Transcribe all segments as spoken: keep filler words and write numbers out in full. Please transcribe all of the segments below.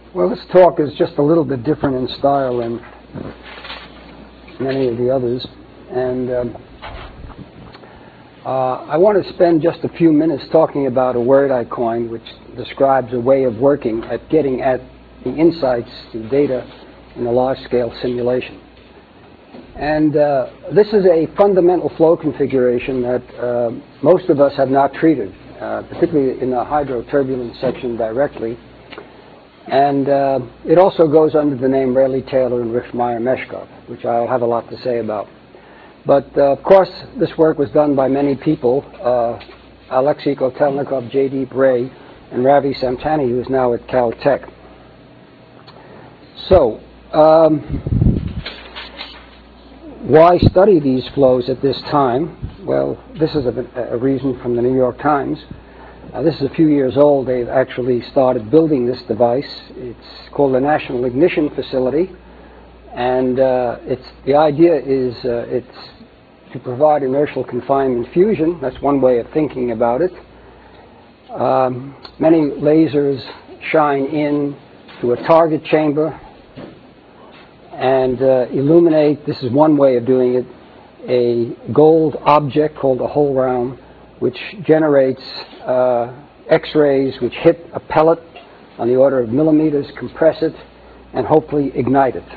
Well, this talk is just a little bit different in style than many of the others, and um, uh, I want to spend just a few minutes talking about a word I coined which describes a way of working at getting at the insights, the data in a large-scale simulation. And uh, this is a fundamental flow configuration that uh, most of us have not treated, uh, particularly in the hydroturbulence section directly. And uh, it also goes under the name Rayleigh-Taylor and Richtmyer-Meshkov, which I'll have a lot to say about. But uh, of course, this work was done by many people, uh, Alexei Kotelnikov, J D Bray, and Ravi Samtani, who is now at Caltech. So, um, why study these flows at this time? Well, this is a, a reason from the New York Times. Uh, this is a few years old. They've actually started building this device. It's called the National Ignition Facility, and uh, it's the idea is uh, it's to provide inertial confinement fusion. That's one way of thinking about it. Um, many lasers shine in to a target chamber and uh, illuminate. This is one way of doing it. A gold object called a hole round, which generates uh, X-rays which hit a pellet on the order of millimeters, compress it, and hopefully ignite it.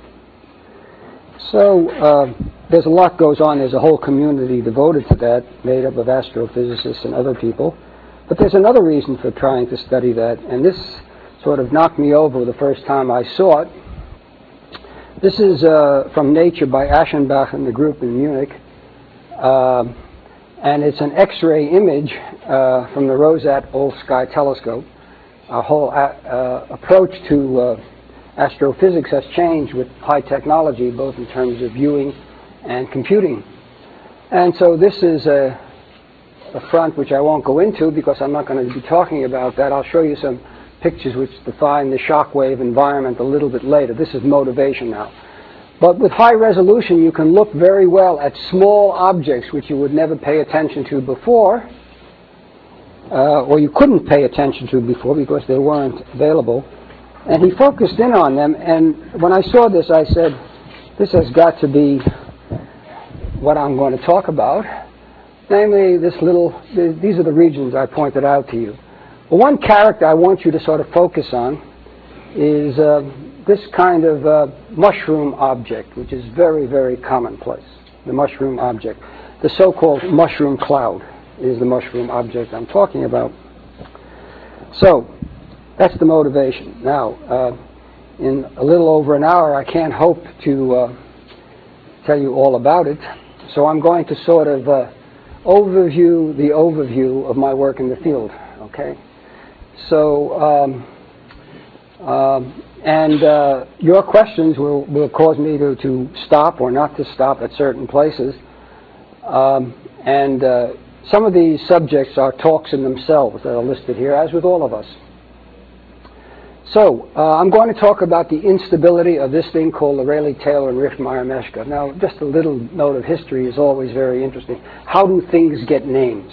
So uh, there's a lot goes on. There's a whole community devoted to that, made up of astrophysicists and other people. But there's another reason for trying to study that, and this sort of knocked me over the first time I saw it. This is uh, from Nature by Aschenbach and the group in Munich. Uh, And it's an X-ray image uh, from the Rosat All-Sky Telescope. Our whole a uh, approach to uh, astrophysics has changed with high technology, both in terms of viewing and computing. And so this is a, a front which I won't go into because I'm not going to be talking about that. I'll show you some pictures which define the shockwave environment a little bit later. This is motivation now. But with high resolution, you can look very well at small objects which you would never pay attention to before, uh, or you couldn't pay attention to before because they weren't available. And he focused in on them, and when I saw this, I said, this has got to be what I'm going to talk about. Namely, this little, these are the regions I pointed out to you. Well, one character I want you to sort of focus on is uh, this kind of uh, mushroom object, which is very, very commonplace, the mushroom object. The so-called mushroom cloud is the mushroom object I'm talking about. So, that's the motivation. Now, uh, in a little over an hour, I can't hope to uh, tell you all about it, so I'm going to sort of uh, overview the overview of my work in the field, okay? So, um, um, And uh, your questions will, will cause me to, to stop or not to stop at certain places. Um, and uh, some of these subjects are talks in themselves that are listed here, as with all of us. So uh, I'm going to talk about the instability of this thing called the Rayleigh-Taylor and Richtmyer-Meshkov. Now, just a little note of history is always very interesting. How do things get names?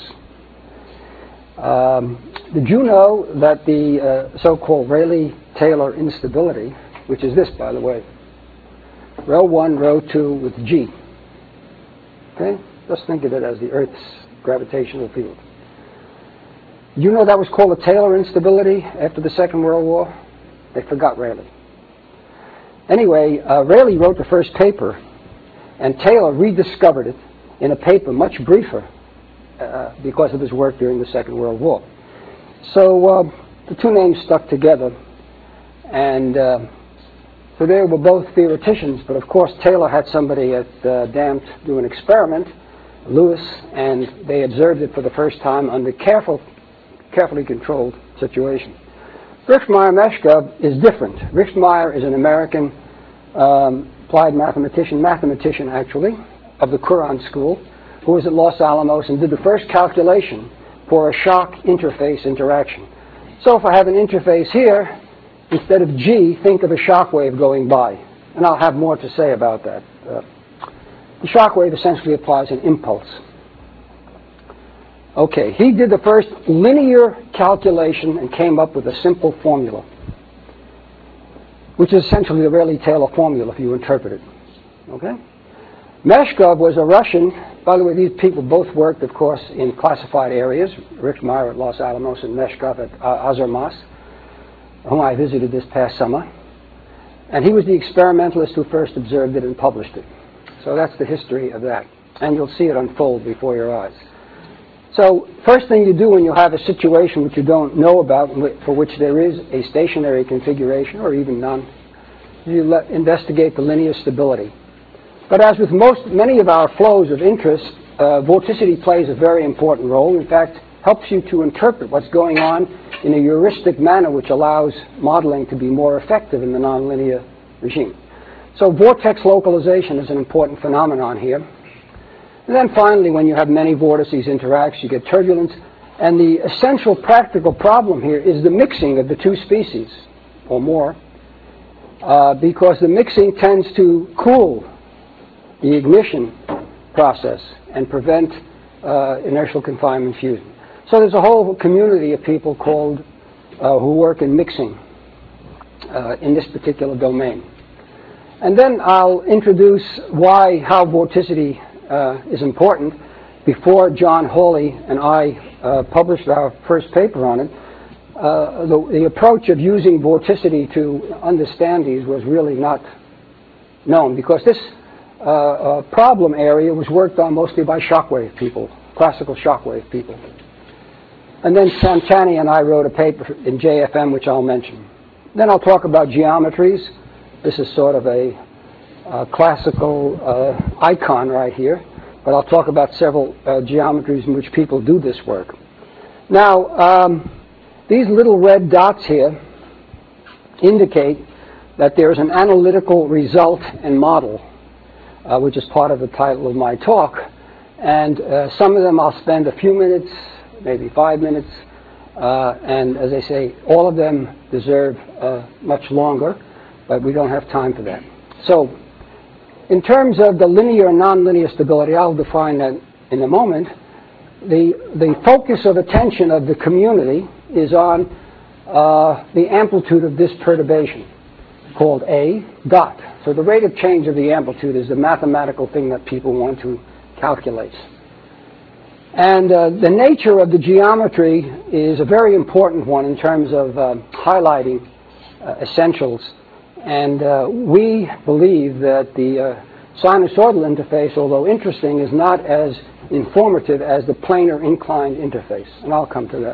Um, did you know that the uh, so-called Rayleigh-Taylor instability, which is this, by the way, rho one, rho two with G, okay? Just think of it as the Earth's gravitational field. You know that was called the Taylor instability after the Second World War? They forgot Rayleigh. Anyway, uh, Rayleigh wrote the first paper, and Taylor rediscovered it in a paper much briefer uh, because of his work during the Second World War. So uh, the two names stuck together, and uh, so they were both theoreticians, but of course Taylor had somebody at uh, D A M T do an experiment, Lewis, and they observed it for the first time under careful, carefully controlled situation. Richtmyer-Meshkov is different. Richtmyer is an American um, applied mathematician, mathematician actually, of the Courant School, who was at Los Alamos and did the first calculation for a shock interface interaction. So if I have an interface here, instead of G, think of a shock wave going by. And I'll have more to say about that. Uh, the shock wave essentially applies an impulse. Okay, he did the first linear calculation and came up with a simple formula. which is essentially the Rayleigh-Taylor formula if you interpret it. Okay? Meshkov was a Russian. By the way, these people both worked, of course, in classified areas. Rich Meyer at Los Alamos and Meshkov at uh, Azurmas, whom I visited this past summer. And he was the experimentalist who first observed it and published it. So that's the history of that. And you'll see it unfold before your eyes. So first thing you do when you have a situation which you don't know about, for which there is a stationary configuration or even none, you let, investigate the linear stability. But as with most, many of our flows of interest, uh, vorticity plays a very important role. In fact, helps you to interpret what's going on in a heuristic manner which allows modeling to be more effective in the nonlinear regime. So vortex localization is an important phenomenon here. And then finally, when you have many vortices interact, you get turbulence. And the essential practical problem here is the mixing of the two species, or more, uh, because the mixing tends to cool the ignition process and prevent uh, inertial confinement fusion. So there's a whole community of people called uh, who work in mixing uh, in this particular domain. And then I'll introduce why, how vorticity uh, is important. Before John Hawley and I uh, published our first paper on it, uh, the, the approach of using vorticity to understand these was really not known, because this uh, uh, problem area was worked on mostly by shockwave people, classical shockwave people. And then Santani and I wrote a paper in J F M, which I'll mention. Then I'll talk about geometries. This is sort of a uh, classical uh, icon right here, but I'll talk about several uh, geometries in which people do this work. Now, um, these little red dots here indicate that there's an analytical result and model, uh, which is part of the title of my talk. And uh, some of them I'll spend a few minutes, maybe five minutes, uh, and as I say, all of them deserve uh, much longer, but we don't have time for that. So, in terms of the linear and nonlinear stability, I'll define that in a moment. The, the focus of attention of the community is on uh, the amplitude of this perturbation, called A dot. So the rate of change of the amplitude is the mathematical thing that people want to calculate. And uh, the nature of the geometry is a very important one in terms of uh, highlighting uh, essentials. And uh, we believe that the uh, sinusoidal interface, although interesting, is not as informative as the planar inclined interface. And I'll come to that.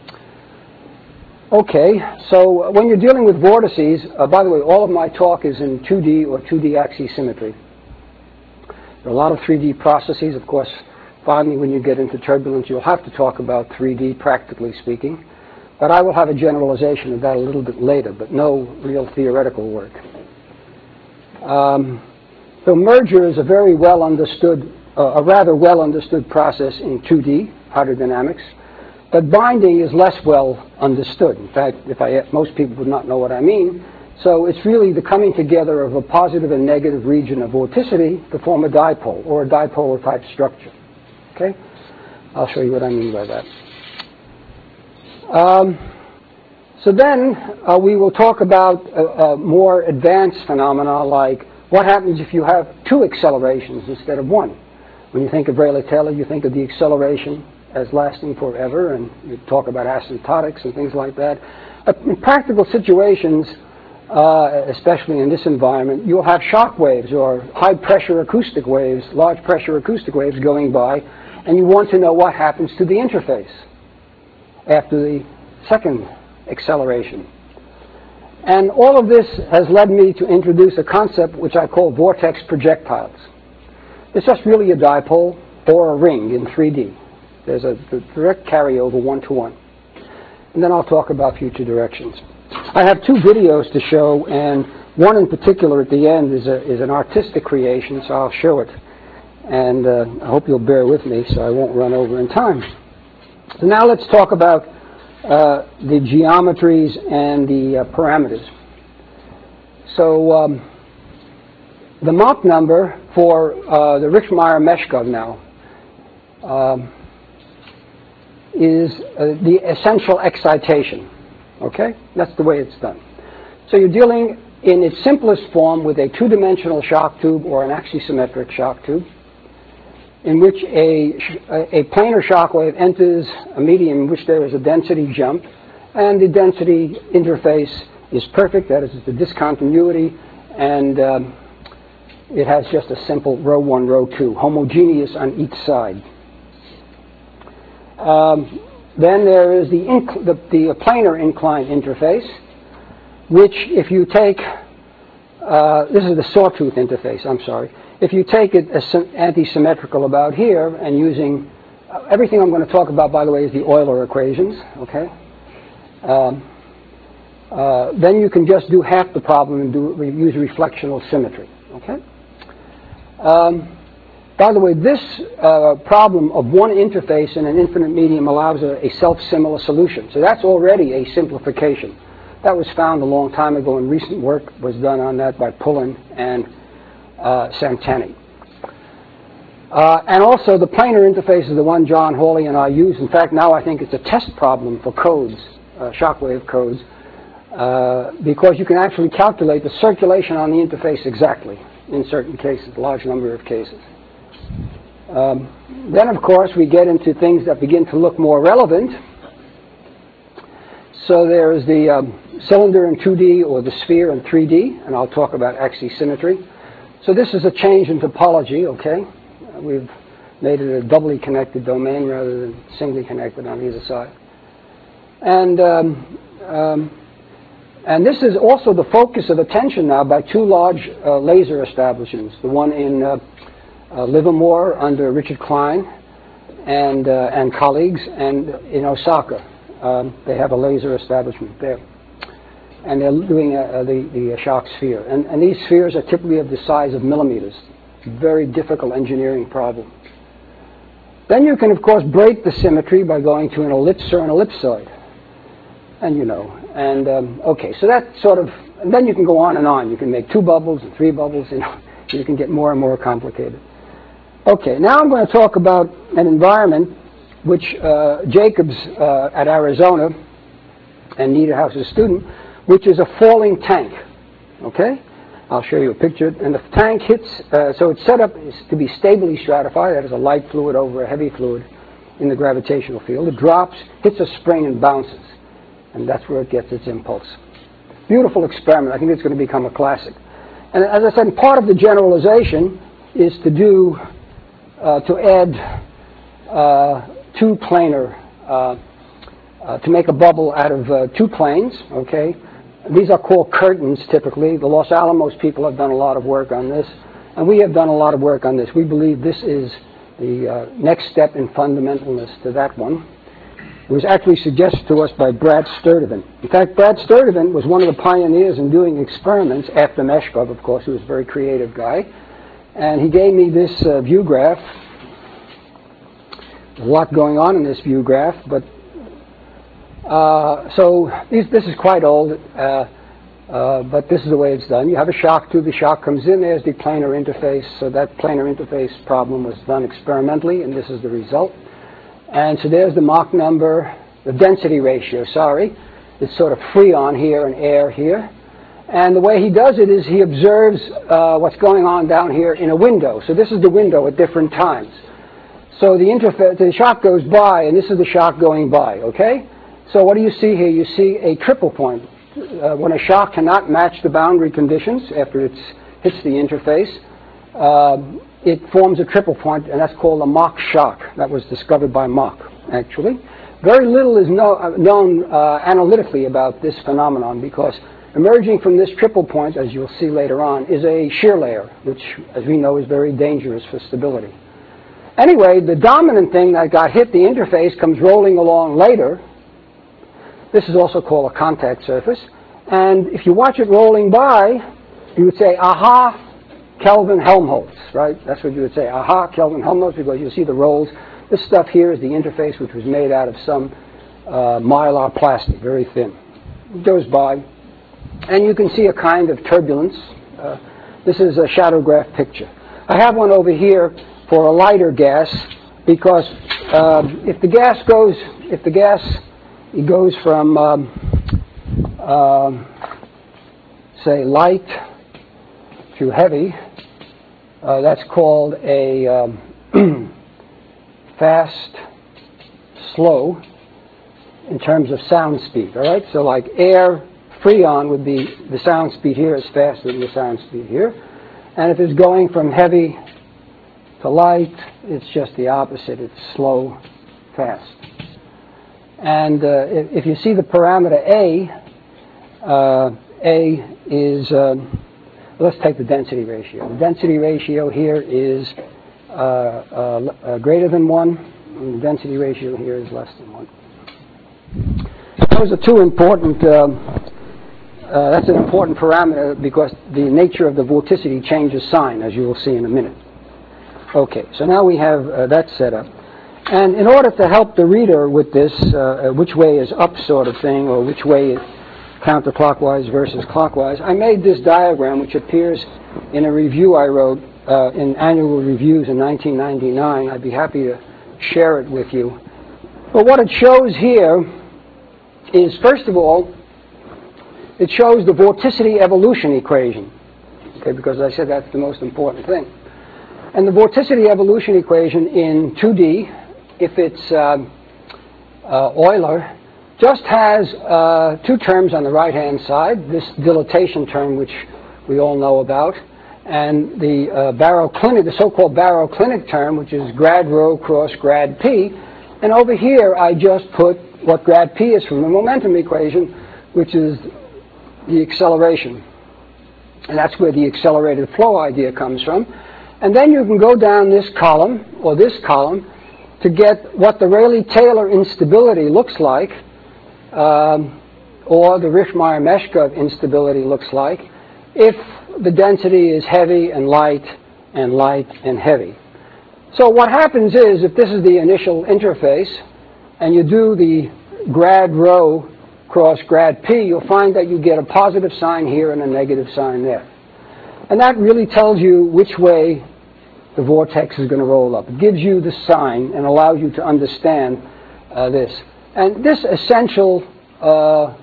Okay, so when you're dealing with vortices, uh, by the way, all of my talk is in two D or two D axisymmetry. There are a lot of three D processes, of course. Finally, when you get into turbulence, you'll have to talk about three D, practically speaking. But I will have a generalization of that a little bit later, but no real theoretical work. Um, so merger is a very well understood, uh, a rather well understood process in two D, hydrodynamics. But binding is less well understood. In fact, if I, most people would not know what I mean. So it's really the coming together of a positive and negative region of vorticity to form a dipole, or a dipolar type structure. Okay? I'll show you what I mean by that. Um, so then uh, we will talk about uh, uh, more advanced phenomena like what happens if you have two accelerations instead of one. When you think of Rayleigh-Taylor, you think of the acceleration as lasting forever, and you talk about asymptotics and things like that. But in practical situations, uh, especially in this environment, you'll have shock waves or high-pressure acoustic waves, large-pressure acoustic waves going by, and you want to know what happens to the interface after the second acceleration. And all of this has led me to introduce a concept which I call vortex projectiles. It's just really a dipole or a ring in three D. There's a direct carryover one-to-one. And then I'll talk about future directions. I have two videos to show, and one in particular at the end is, a, is an artistic creation, so I'll show it. And uh, I hope you'll bear with me so I won't run over in time. So now let's talk about uh, the geometries and the uh, parameters. So um, the Mach number for uh, the Richtmeier-Meshkov now um, is uh, the essential excitation. Okay? That's the way it's done. So you're dealing in its simplest form with a two-dimensional shock tube or an axisymmetric shock tube, in which a, a planar shock wave enters a medium in which there is a density jump, and the density interface is perfect, that is the discontinuity, and um, it has just a simple rho one, rho two, homogeneous on each side. Um, then there is the, inc the, the planar inclined interface, which if you take, uh, this is the sawtooth interface, I'm sorry. If you take it as anti-symmetrical about here and using, uh, everything I'm going to talk about, by the way, is the Euler equations, okay? Um, uh, then you can just do half the problem and do, use reflectional symmetry, okay? Um, by the way, this uh, problem of one interface in an infinite medium allows a, a self-similar solution. So that's already a simplification. That was found a long time ago, and recent work was done on that by Pullen and uh, Santani. Uh, and also, the planar interface is the one John Hawley and I use. In fact, now I think it's a test problem for codes, uh, shockwave codes, uh, because you can actually calculate the circulation on the interface exactly in certain cases, a large number of cases. Um, then, of course, we get into things that begin to look more relevant. So there's the um, cylinder in two D or the sphere in three D, and I'll talk about axisymmetry. So this is a change in topology, okay? Uh, we've made it a doubly connected domain rather than singly connected on either side. And, um, um, and this is also the focus of attention now by two large uh, laser establishments, the one in uh, uh, Livermore under Richard Klein and, uh, and colleagues, and in Osaka. Um, they have a laser establishment there. And they're doing uh, the, the shock sphere. And, and these spheres are typically of the size of millimeters. Very difficult engineering problem. Then you can, of course, break the symmetry by going to an ellipse or an ellipsoid. And you know, and um, okay, so that sort of, and then you can go on and on. You can make two bubbles and three bubbles, you know, you can get more and more complicated. Okay, now I'm going to talk about an environment which uh, Jacobs uh, at Arizona and Niederhaus's student, which is a falling tank, okay? I'll show you a picture. And the tank hits, uh, so it's set up to be stably stratified, that is a light fluid over a heavy fluid in the gravitational field. It drops, hits a spring and bounces, and that's where it gets its impulse. Beautiful experiment. I think it's going to become a classic. And as I said, part of the generalization is to do, uh, to add uh, two planar, uh, uh, to make a bubble out of uh, two planes, okay? These are called curtains, typically. The Los Alamos people have done a lot of work on this, and we have done a lot of work on this. We believe this is the uh, next step in fundamentalness to that one. It was actually suggested to us by Brad Sturdivant. In fact, Brad Sturdivant was one of the pioneers in doing experiments after Meshkov, of course, who was a very creative guy. And he gave me this uh, view graph. There's a lot going on in this view graph, but uh, so these, this is quite old, uh, uh, but this is the way it's done. You have a shock tube, the shock comes in, there's the planar interface, so that planar interface problem was done experimentally, and this is the result. And so there's the Mach number, the density ratio, sorry. It's sort of freon here and air here. And the way he does it is he observes uh, what's going on down here in a window. So this is the window at different times. So the interface, the shock goes by, and this is the shock going by, okay? So what do you see here? You see a triple point. Uh, when a shock cannot match the boundary conditions after it hits the interface, uh, it forms a triple point, and that's called a Mach shock. That was discovered by Mach, actually. Very little is know, uh, known uh, analytically about this phenomenon, because emerging from this triple point, as you'll see later on, is a shear layer, which, as we know, is very dangerous for stability. Anyway, the dominant thing that got hit, the interface, comes rolling along later. This is also called a contact surface. And if you watch it rolling by, you would say, aha, Kelvin-Helmholtz, right? That's what you would say, aha, Kelvin-Helmholtz, because you see the rolls. This stuff here is the interface, which was made out of some uh, mylar plastic, very thin. It goes by, and you can see a kind of turbulence. Uh, this is a shadow graph picture. I have one over here for a lighter gas, because uh, if the gas goes, if the gas it goes from, um, uh, say, light to heavy, uh, that's called a um, fast, slow, in terms of sound speed, all right? So like air, freon would be, the sound speed here is faster than the sound speed here. And if it's going from heavy to light, it's just the opposite. It's slow, fast. And uh, if, if you see the parameter A, uh, A is, um, let's take the density ratio. The density ratio here is uh, uh, uh, greater than one, and the density ratio here is less than one. Those are two important, um, uh, that's an important parameter because the nature of the vorticity changes sign, as you will see in a minute. Okay, so now we have uh, that set up. And in order to help the reader with this, uh, which way is up sort of thing, or which way is counterclockwise versus clockwise, I made this diagram which appears in a review I wrote uh, in Annual Reviews in nineteen ninety-nine. I'd be happy to share it with you. But what it shows here is, first of all, it shows the vorticity evolution equation, okay, because I said that's the most important thing. And the vorticity evolution equation in two D, if it's uh, uh, Euler, just has uh, two terms on the right-hand side, this dilatation term, which we all know about, and the uh, baroclinic, the so-called baroclinic term, which is grad rho cross grad p. And over here, I just put what grad p is from the momentum equation, which is the acceleration. And that's where the accelerated flow idea comes from. And then you can go down this column, or this column, to get what the Rayleigh-Taylor instability looks like, um, or the Riffmeyer-Meshkov instability looks like, if the density is heavy and light and light and heavy. So what happens is, if this is the initial interface, and you do the grad rho cross grad p, you'll find that you get a positive sign here and a negative sign there. And that really tells you which way the vortex is going to roll up. It gives you the sign and allows you to understand uh, this. And this essential uh,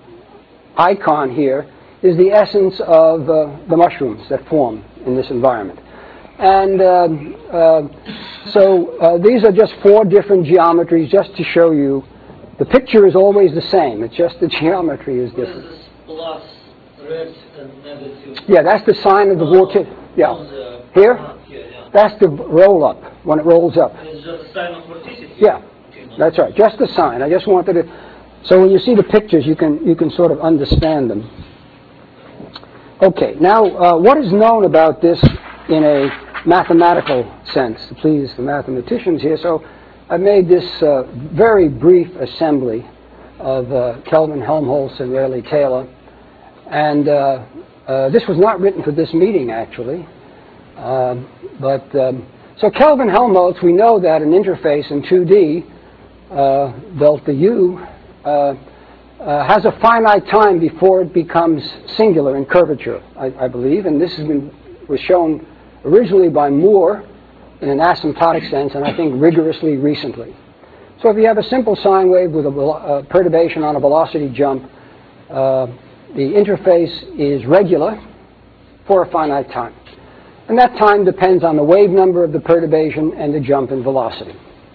icon here is the essence of uh, the mushrooms that form in this environment. And uh, uh, so uh, these are just four different geometries just to show you. The picture is always the same. It's just the geometry is different. This is plus, red, and negative. Yeah, that's the sign of the vortex. Yeah. The Here? here yeah. That's the roll up, when it rolls up. It's just a sign of vorticity. Yeah, that's right. Just the sign. I just wanted to... So when you see the pictures, you can, you can sort of understand them. Okay, now uh, what is known about this in a mathematical sense, to please the mathematicians here? So I made this uh, very brief assembly of uh, Kelvin, Helmholtz, and Rayleigh-Taylor. And uh, uh, this was not written for this meeting, actually. Uh, but um, so Kelvin, Helmholtz, we know that an interface in two D, uh, delta U, uh, uh, has a finite time before it becomes singular in curvature, I, I believe. And this has been, was shown originally by Moore in an asymptotic sense, and I think rigorously recently. So if you have a simple sine wave with a uh, perturbation on a velocity jump, uh, the interface is regular for a finite time. And that time depends on the wave number of the perturbation and the jump in velocity.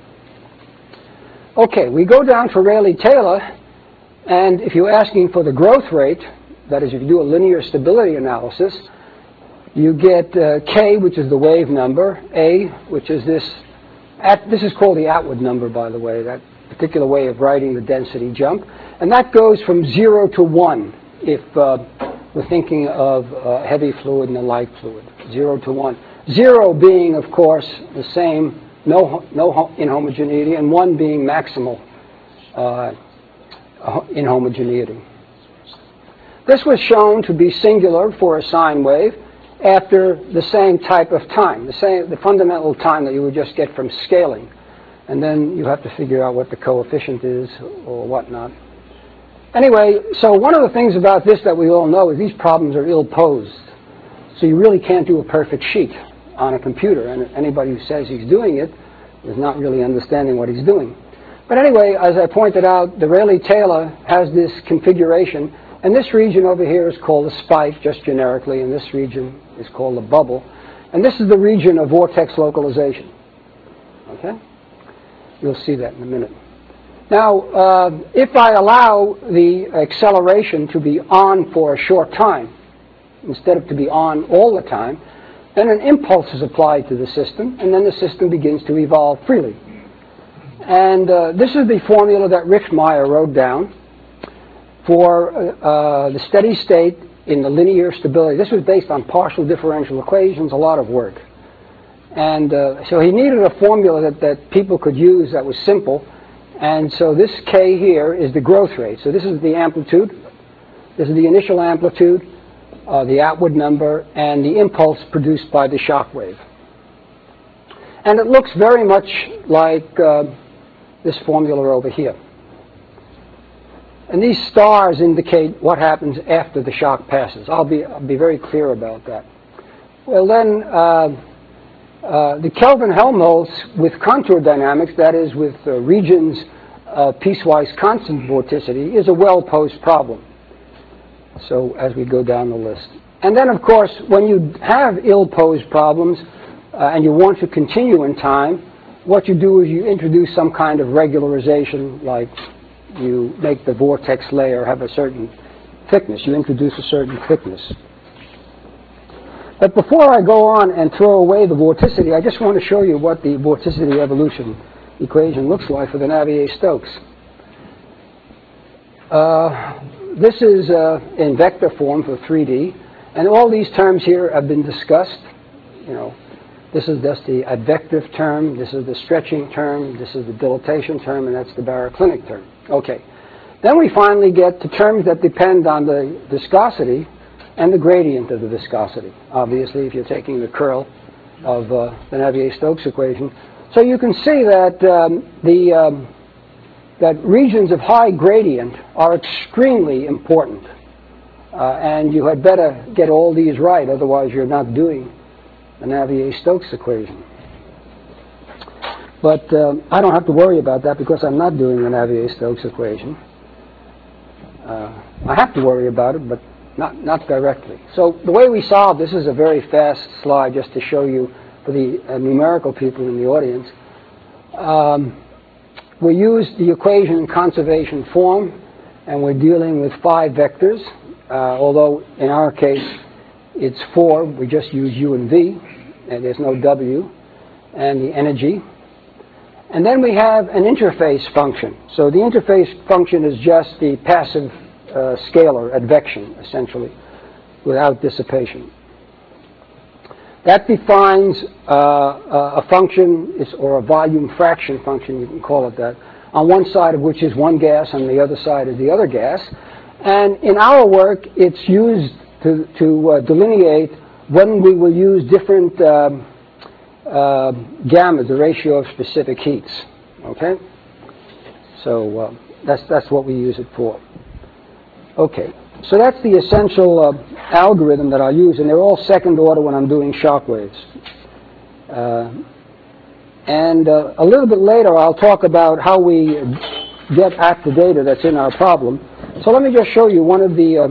Okay, we go down for Rayleigh-Taylor, and if you're asking for the growth rate, that is, if you do a linear stability analysis, you get uh, k, which is the wave number, a, which is this, at, this is called the Atwood number, by the way, that particular way of writing the density jump. And that goes from zero to one if uh, we're thinking of uh, heavy fluid and a light fluid, zero to one. Zero being, of course, the same, no, no inhomogeneity, and one being maximal uh, inhomogeneity. This was shown to be singular for a sine wave after the same type of time, the same, the fundamental time that you would just get from scaling. And then you have to figure out what the coefficient is or whatnot. Anyway, so one of the things about this that we all know is these problems are ill-posed. So you really can't do a perfect sheet on a computer. And anybody who says he's doing it is not really understanding what he's doing. But anyway, as I pointed out, the Rayleigh-Taylor has this configuration. And this region over here is called a spike, just generically, and this region is called a bubble. And this is the region of vortex localization. Okay? You'll see that in a minute. Now, uh, if I allow the acceleration to be on for a short time, instead of to be on all the time, then an impulse is applied to the system, and then the system begins to evolve freely. And uh, this is the formula that Richtmeier wrote down for uh, the steady state in the linear stability. This was based on partial differential equations, a lot of work. And uh, so he needed a formula that, that people could use that was simple. And so this K here is the growth rate. So this is the amplitude. This is the initial amplitude, uh, the Atwood number, and the impulse produced by the shock wave. And it looks very much like uh, this formula over here. And these stars indicate what happens after the shock passes. I'll be, I'll be very clear about that. Well, then, uh, uh, the Kelvin-Helmholtz with contour dynamics, that is, with uh, regions of piecewise constant vorticity, is a well-posed problem. So, as we go down the list. And then, of course, when you have ill-posed problems uh, and you want to continue in time, what you do is you introduce some kind of regularization, like you make the vortex layer have a certain thickness. You introduce a certain thickness. But before I go on and throw away the vorticity, I just want to show you what the vorticity evolution equation looks like for the Navier-Stokes. Uh, this is uh, in vector form for three D, and all these terms here have been discussed. You know, this is just the advective term, this is the stretching term, this is the dilatation term, and that's the baroclinic term. Okay. Then we finally get to terms that depend on the viscosity and the gradient of the viscosity. Obviously, if you're taking the curl of uh, the Navier-Stokes equation. So you can see that um, the um, that regions of high gradient are extremely important. Uh, and you had better get all these right, otherwise you're not doing the Navier-Stokes equation. But um, I don't have to worry about that because I'm not doing the Navier-Stokes equation. Uh, I have to worry about it, but not, not directly. So the way we solve this is a very fast slide just to show you for the uh, numerical people in the audience. Um, we use the equation in conservation form, and we're dealing with five vectors, uh, although in our case it's four. We just use U and V, and there's no W, and the energy. And then we have an interface function. So the interface function is just the passive uh, scalar advection, essentially, without dissipation. That defines uh, a function, or a volume fraction function, you can call it that, on one side of which is one gas, and the other side is the other gas. And in our work, it's used to, to uh, delineate when we will use different um, uh, gammas, the ratio of specific heats. Okay? So uh, that's, that's what we use it for. Okay. So that's the essential uh, algorithm that I'll use, and they're all second order when I'm doing shock waves. Uh, and uh, a little bit later I'll talk about how we get at the data that's in our problem. So let me just show you one of the, uh,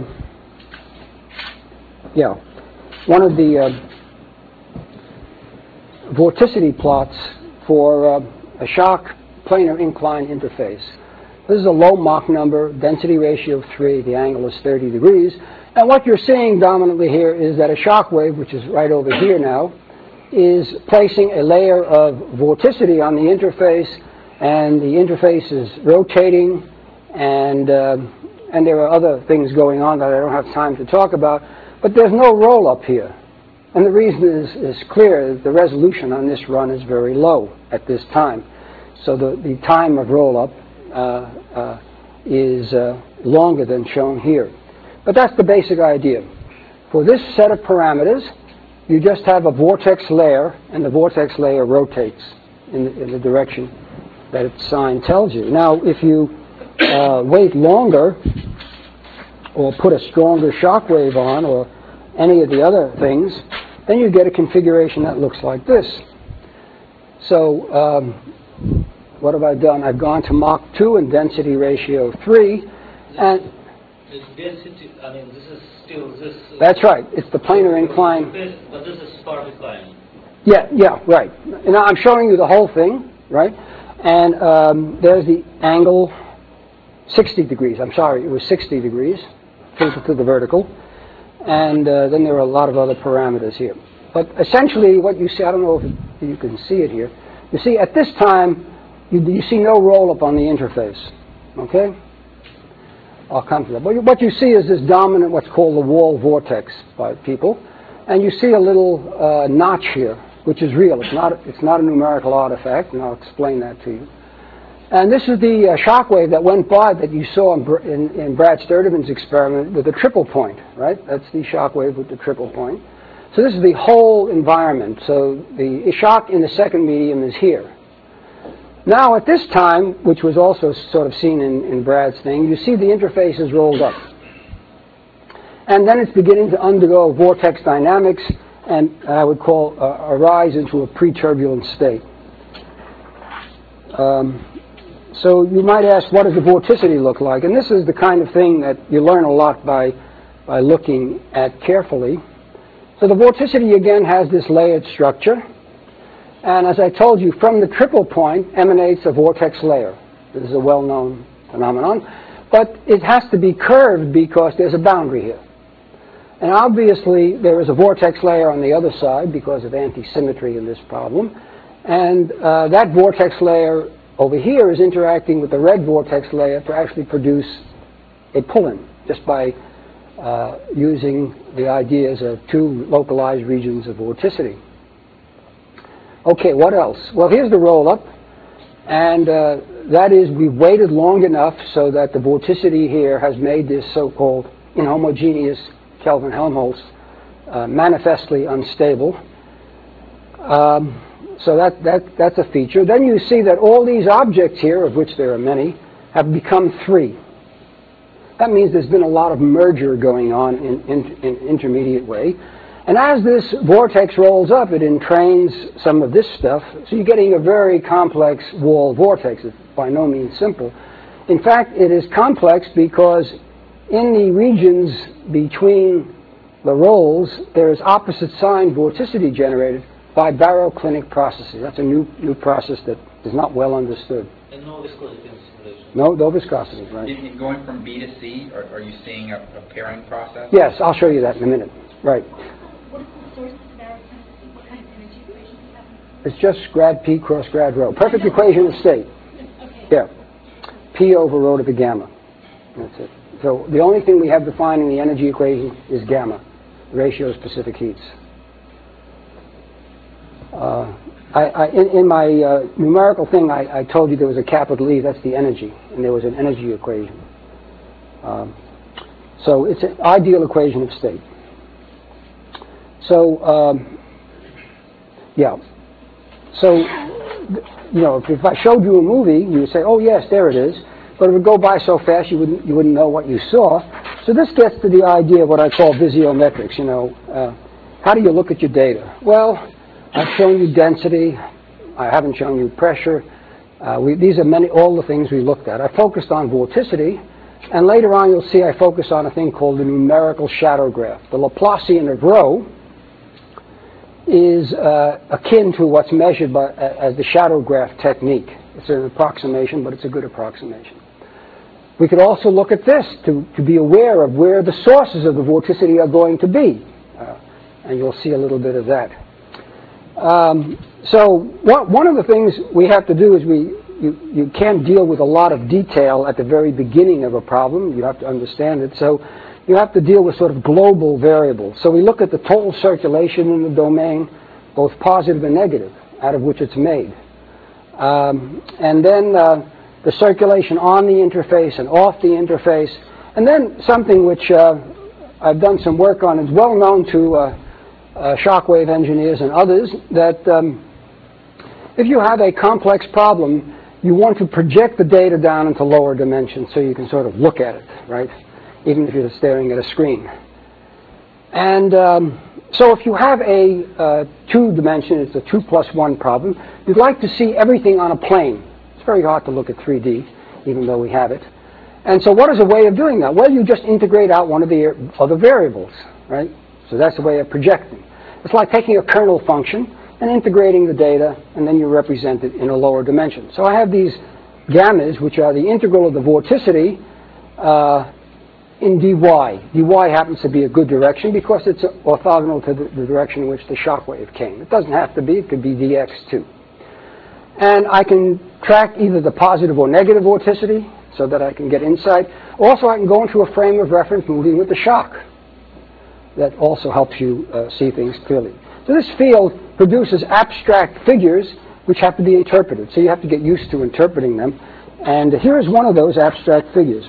yeah, one of the uh, vorticity plots for uh, a shock planar incline interface. This is a low Mach number, density ratio of three, the angle is thirty degrees. And what you're seeing dominantly here is that a shock wave, which is right over here now, is placing a layer of vorticity on the interface, and the interface is rotating, and, uh, and there are other things going on that I don't have time to talk about, but there's no roll-up here. And the reason is, is clear. The resolution on this run is very low at this time. So the, the time of roll-up Uh, uh, is uh, longer than shown here. But that's the basic idea. For this set of parameters, you just have a vortex layer, and the vortex layer rotates in the, in the direction that its sign tells you. Now, if you uh, wait longer, or put a stronger shock wave on, or any of the other things, then you get a configuration that looks like this. So, um, what have I done? I've gone to Mach two and density ratio three, and The density, I mean, this is still this. Uh, That's right. It's the planar incline. But this is far decline. Yeah, yeah, right. And I'm showing you the whole thing, right? And um, there's the angle, sixty degrees. I'm sorry, it was sixty degrees, tilted to the vertical. And uh, then there are a lot of other parameters here. But essentially what you see, I don't know if you can see it here. You see, at this time, you, you see no roll-up on the interface, okay? I'll come to that. But what you see is this dominant, what's called the wall vortex by people. And you see a little uh, notch here, which is real. It's not, it's not a numerical artifact, and I'll explain that to you. And this is the uh, shock wave that went by that you saw in, in, in Brad Sturdivant's experiment with the triple point, right? That's the shock wave with the triple point. So this is the whole environment. So the shock in the second medium is here. Now at this time, which was also sort of seen in, in Brad's thing, you see the interface is rolled up. And then it's beginning to undergo vortex dynamics and I would call uh, a rise into a pre-turbulent state. Um, so you might ask, what does the vorticity look like? And this is the kind of thing that you learn a lot by, by looking at carefully. So the vorticity, again, has this layered structure. And as I told you, from the triple point emanates a vortex layer. This is a well-known phenomenon. But it has to be curved because there's a boundary here. And obviously, there is a vortex layer on the other side because of anti-symmetry in this problem. And uh, that vortex layer over here is interacting with the red vortex layer to actually produce a pull-in, just by uh, using the ideas of two localized regions of vorticity. Okay, what else? Well, here's the roll-up. And uh, that is, we've waited long enough so that the vorticity here has made this so-called inhomogeneous Kelvin-Helmholtz uh, manifestly unstable. Um, so that, that, that's a feature. Then you see that all these objects here, of which there are many, have become three. That means there's been a lot of merger going on in, in, in intermediate way. And as this vortex rolls up, it entrains some of this stuff. So you're getting a very complex wall vortex. It's by no means simple. In fact, it is complex because in the regions between the rolls, there is opposite sign vorticity generated by baroclinic processes. That's a new, new process that is not well understood. And no viscosity in simulation. No, no viscosity, right. In, in going from B to C, are, are you seeing a, a pairing process? Yes, I'll show you that in a minute. Right. What is the source of the baroclinic? What kind of energy equation do you have? It's just grad P cross grad rho. Perfect equation of state. Okay. Yeah. P over rho to the gamma. That's it. So the only thing we have defined in the energy equation is gamma, the ratio of specific heats. Uh, I, I, in, in my uh, numerical thing, I, I told you there was a capital E, that's the energy, and there was an energy equation. Um, so it's an ideal equation of state. So, um, yeah. So, you know, if, if I showed you a movie, you would say, oh yes, there it is. But it would go by so fast you wouldn't, you wouldn't know what you saw. So this gets to the idea of what I call visiometrics, you know. Uh, how do you look at your data? Well, I've shown you density. I haven't shown you pressure. Uh, we, these are many, all the things we looked at. I focused on vorticity. And later on you'll see I focus on a thing called the numerical shadow graph. The Laplacian of rho is uh, akin to what's measured by, uh, as the shadow graph technique. It's an approximation, but it's a good approximation. We could also look at this to, to be aware of where the sources of the vorticity are going to be. Uh, and you'll see a little bit of that. Um, so what, one of the things we have to do is we, you, you can't deal with a lot of detail at the very beginning of a problem. You have to understand it. So you have to deal with sort of global variables. So we look at the total circulation in the domain, both positive and negative, out of which it's made. Um, and then uh, the circulation on the interface and off the interface. And then something which uh, I've done some work on, is well known to uh, uh, shockwave engineers and others, that um, if you have a complex problem, you want to project the data down into lower dimensions so you can sort of look at it, right? Even if you're staring at a screen. And um, so if you have a uh, two-dimension, it's a two plus one problem, you'd like to see everything on a plane. It's very hard to look at three D, even though we have it. And so what is a way of doing that? Well, you just integrate out one of the other variables, right? So that's a way of projecting. It's like taking a kernel function and integrating the data, and then you represent it in a lower dimension. So I have these gammas, which are the integral of the vorticity uh, in dy. dy happens to be a good direction because it's orthogonal to the, the direction in which the shock wave came. It doesn't have to be. It could be dx too. And I can track either the positive or negative vorticity so that I can get insight. Also, I can go into a frame of reference moving with the shock. That also helps you uh, see things clearly. So this field produces abstract figures which have to be interpreted. So you have to get used to interpreting them. And here is one of those abstract figures.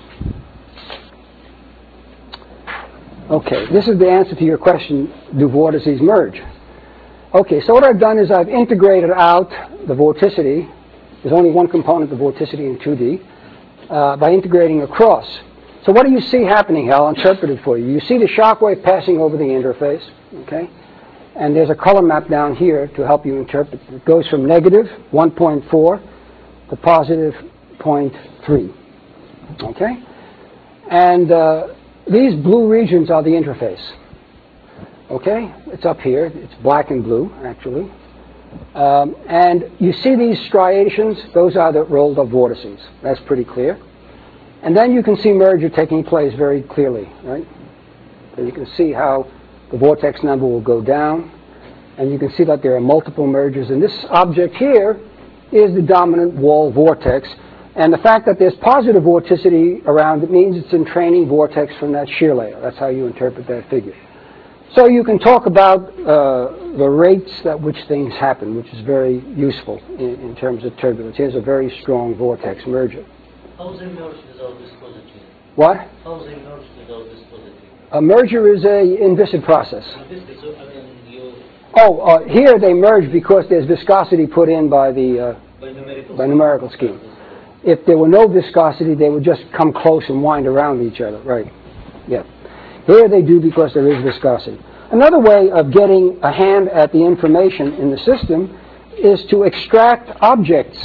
Okay, this is the answer to your question, do vortices merge? Okay, so what I've done is I've integrated out the vorticity. There's only one component of vorticity in two D. Uh, by integrating across. So what do you see happening, Hal? I'll interpret it for you. You see the shock wave passing over the interface, okay? And there's a color map down here to help you interpret. It goes from negative one point four to positive zero point three, okay? And uh, these blue regions are the interface, okay? It's up here. It's black and blue, actually. Um, and you see these striations, those are the rolled up vortices. That's pretty clear. And then you can see merger taking place very clearly, right? So you can see how the vortex number will go down, and you can see that there are multiple mergers. And this object here is the dominant wall vortex. And the fact that there's positive vorticity around it means it's an entraining vortex from that shear layer. That's how you interpret that figure. So you can talk about uh, the rates at which things happen, which is very useful in, in terms of turbulence. Here's a very strong vortex merger. How is they merged without viscosity? What? How is they merged without viscosity? A merger is a inviscid process. Inviscid, so, I mean, you... Oh, uh, here they merge because there's viscosity put in by the uh, by numerical, by numerical scheme. If there were no viscosity, they would just come close and wind around each other. Right. Yeah. Here they do because there is viscosity. Another way of getting a hand at the information in the system is to extract objects.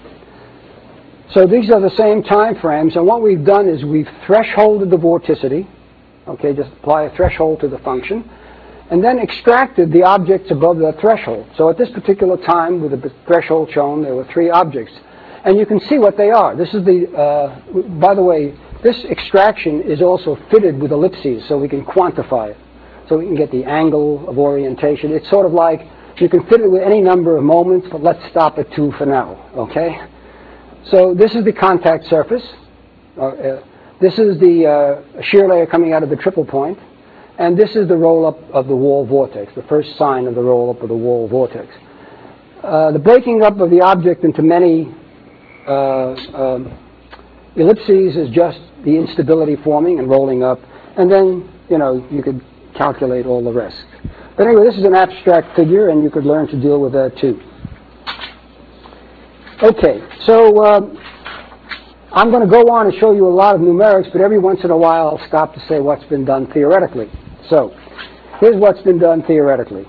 So these are the same time frames, and what we've done is we've thresholded the vorticity, okay, just apply a threshold to the function, and then extracted the objects above the threshold. So at this particular time, with the threshold shown, there were three objects. And you can see what they are. This is the, uh, by the way, this extraction is also fitted with ellipses, so we can quantify it. So we can get the angle of orientation. It's sort of like you can fit it with any number of moments, but let's stop at two for now, okay? So this is the contact surface. Uh, uh, this is the uh, shear layer coming out of the triple point. And this is the roll-up of the wall vortex, the first sign of the roll-up of the wall vortex. Uh, the breaking up of the object into many uh, um, ellipses is just the instability forming and rolling up. And then, you know, you could calculate all the rest. But anyway, this is an abstract figure, and you could learn to deal with that too. Okay, so uh, I'm going to go on and show you a lot of numerics, but every once in a while I'll stop to say what's been done theoretically. So here's what's been done theoretically.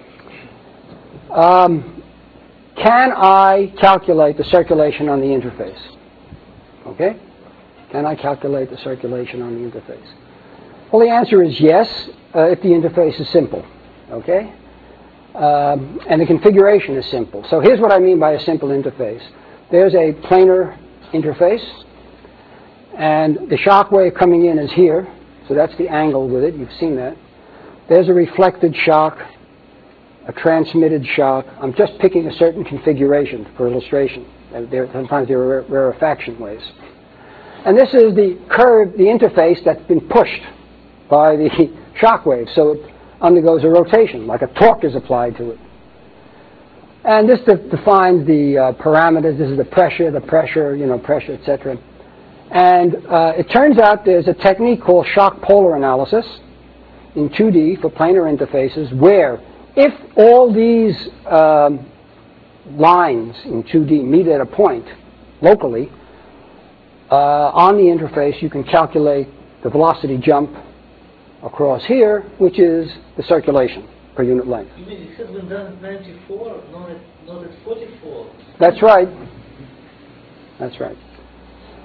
Um, can I calculate the circulation on the interface? Okay? Can I calculate the circulation on the interface? Well, the answer is yes, uh, if the interface is simple. Okay? Um, and the configuration is simple. So here's what I mean by a simple interface. There's a planar interface, and the shock wave coming in is here, so that's the angle with it. You've seen that. There's a reflected shock, a transmitted shock. I'm just picking a certain configuration for illustration. There, sometimes there are rarefaction waves. And this is the curve, the interface that's been pushed by the shock wave. So it undergoes a rotation, like a torque is applied to it. And this de defines the uh, parameters. This is the pressure, the pressure, you know, pressure, et cetera. And uh, it turns out there's a technique called shock polar analysis in two D for planar interfaces, where if all these um, lines in two D meet at a point locally, uh, on the interface you can calculate the velocity jump across here, which is the circulation per unit length. You mean it has been done at ninety-four, not at, not at forty-four? That's right. That's right.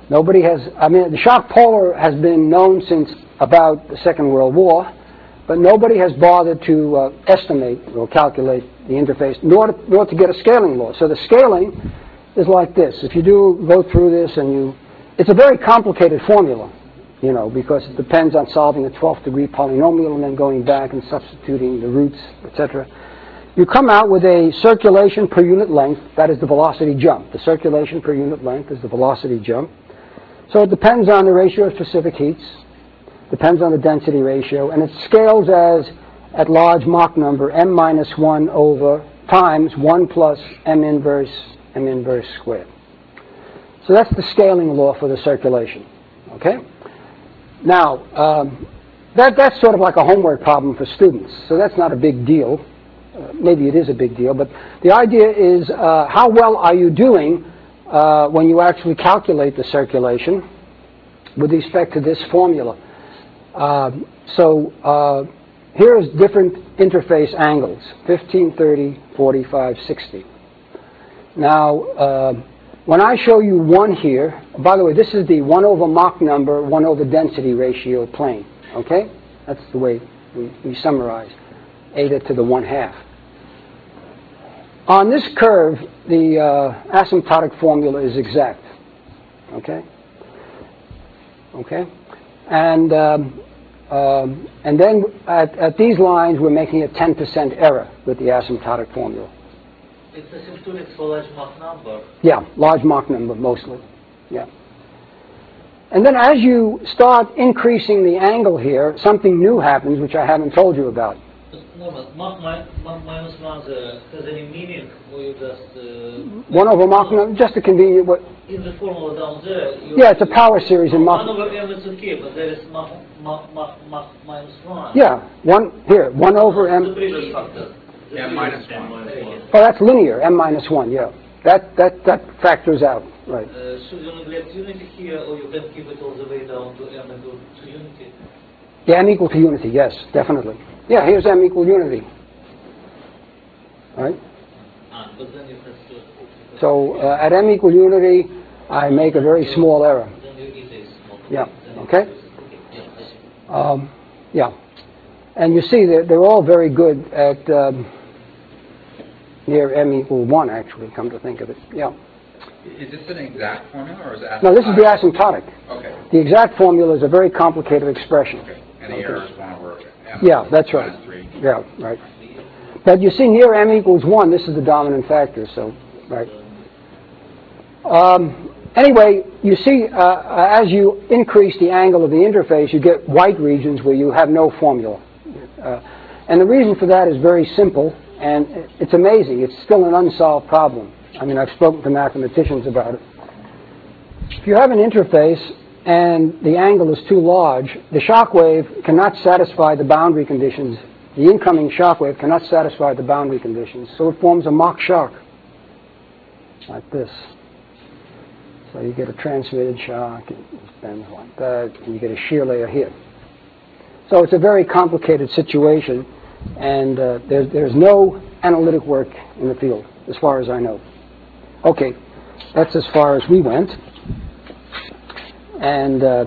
Nobody has, I mean, the shock polar has been known since about the Second World War, but nobody has bothered to uh, estimate or calculate the interface, nor to, nor to get a scaling law. So the scaling is like this. If you do go through this and you, it's a very complicated formula, you know, because it depends on solving a twelfth degree polynomial and then going back and substituting the roots, et cetera. You come out with a circulation per unit length, that is the velocity jump. The circulation per unit length is the velocity jump. So it depends on the ratio of specific heats, depends on the density ratio, and it scales as, at large Mach number, m minus one over times one plus m inverse, m inverse squared. So that's the scaling law for the circulation, okay? Now, um, that, that's sort of like a homework problem for students, so that's not a big deal. Uh, maybe it is a big deal, but the idea is uh, how well are you doing uh, when you actually calculate the circulation with respect to this formula. Um, so uh, here's different interface angles, fifteen, thirty, forty-five, sixty. Now, uh, when I show you one here, by the way, this is the one over Mach number, one over density ratio plane, okay? That's the way we, we summarize eta to the one half. On this curve, the uh, asymptotic formula is exact, okay? Okay? And, um, um, and then at, at these lines, we're making a ten percent error with the asymptotic formula. It's asymptotic for large Mach number. Yeah, large Mach number mostly, yeah. And then as you start increasing the angle here, something new happens, which I haven't told you about. No, but Mach, mi Mach minus one uh, has any meaning, or you just... Uh, one over Mach number, just a convenient way. In the formula down there... Yeah, it's a power series in Mach. one over m is okay, but there is Mach, Mach, Mach, Mach minus one. Yeah, one, here, one over m... The previous factor. The M minus one. one. Oh, that's linear, m minus one, yeah. That, that, that factors out, right. Uh, should you neglect unity here, or you can keep it all the way down to m equal to unity? Yeah, m equal to unity, yes, definitely. Yeah, here's m equal unity. All right? Ah, but then you can still... So uh, at m equal unity, I make a very small error. Then your eta is small. Yeah, Then okay? Okay, yeah, I see. Um, yeah. And you see that they're all very good at um, near m equal one, actually, come to think of it. Yeah. Is this an exact formula or is it asymptotic? No, this is the asymptotic. Okay. The exact formula is a very complicated expression. Okay. And the error is one over m. Yeah, that's right. Minus three. Yeah, right. But you see, near m equals one, this is the dominant factor, so, right. Um, anyway, you see, uh, as you increase the angle of the interface, you get white regions where you have no formula. Uh, and the reason for that is very simple, and it's amazing. It's still an unsolved problem. I mean, I've spoken to mathematicians about it. If you have an interface and the angle is too large, the shock wave cannot satisfy the boundary conditions. The incoming shock wave cannot satisfy the boundary conditions, so it forms a Mach shock, like this. So you get a transmitted shock, it bends like that, and you get a shear layer here. So it's a very complicated situation, and uh, there's, there's no analytic work in the field, as far as I know. Okay, that's as far as we went. And uh,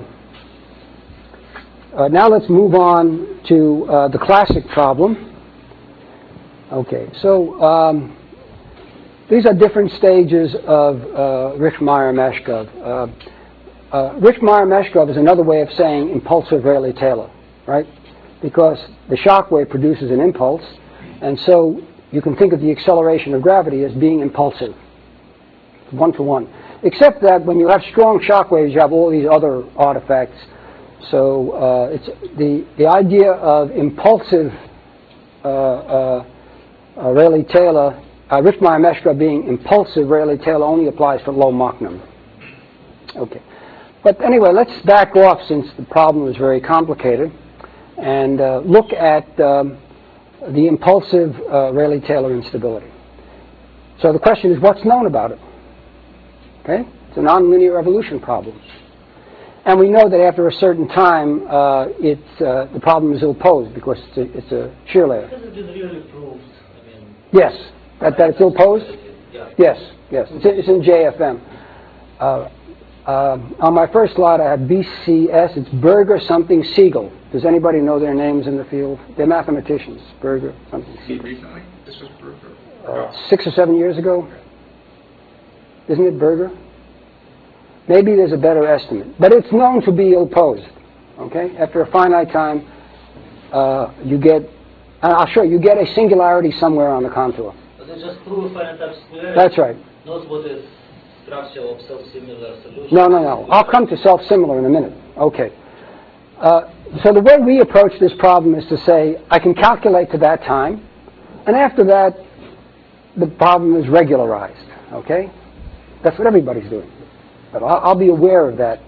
uh, now let's move on to uh, the classic problem. Okay, so um, these are different stages of uh, Richtmeier-Meshkov. Uh, uh, Richtmeier-Meshkov is another way of saying impulsive Rayleigh-Taylor, right? Because the shock wave produces an impulse, and so you can think of the acceleration of gravity as being impulsive, one to one. Except that when you have strong shock waves, you have all these other artifacts. So uh, it's the the idea of impulsive uh, uh, uh, Rayleigh-Taylor, uh, Richtmeier-Meshkov being impulsive Rayleigh-Taylor only applies for low Mach number. Okay, but anyway, let's back off since the problem is very complicated, and uh, look at um, the impulsive uh, Rayleigh-Taylor instability. So the question is, what's known about it? Okay, it's a nonlinear evolution problem. And we know that after a certain time, uh, it's, uh, the problem is ill-posed because it's a, it's a shear layer. Has it been really proved? I mean, Yes, that, that it's ill-posed? Yeah. Yes, yes. It's in, it's in J F M. Uh, Uh, on my first slide, I have B C S. It's Berger something Siegel. Does anybody know their names in the field? They're mathematicians. Berger something Siegel. Recently? This was Berger. Uh, six or seven years ago? Isn't it Berger? Maybe there's a better estimate. But it's known to be opposed. Okay? After a finite time, uh, you get, and I'll show you, you get a singularity somewhere on the contour. But they just prove finite time singularity. That's right. Not what is structure of self-similar solution. No, no, no. I'll come to self-similar in a minute. Okay. Uh, so the way we approach this problem is to say, I can calculate to that time, and after that, the problem is regularized. Okay? That's what everybody's doing. But I'll, I'll be aware of that.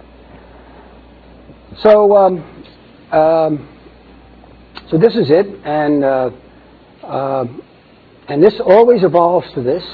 So, um, um, so this is it, and uh, uh, and this always evolves to this,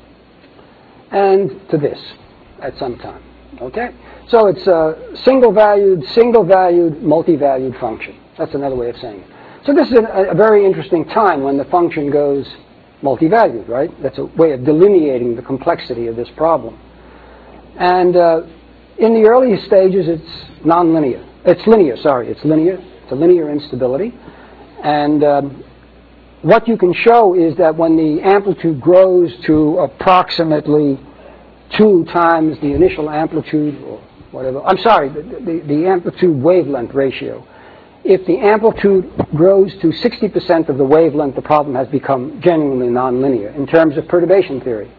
and to this at some time. Okay? So it's a single-valued, single-valued, multi-valued function. That's another way of saying it. So this is a, a very interesting time when the function goes multi-valued, right? That's a way of delineating the complexity of this problem. And uh, in the earliest stages, it's nonlinear. It's linear, sorry. It's linear. It's a linear instability. And um, what you can show is that when the amplitude grows to approximately two times the initial amplitude, or whatever, I'm sorry, the, the, the amplitude wavelength ratio. If the amplitude grows to sixty percent of the wavelength, the problem has become genuinely nonlinear in terms of perturbation theory.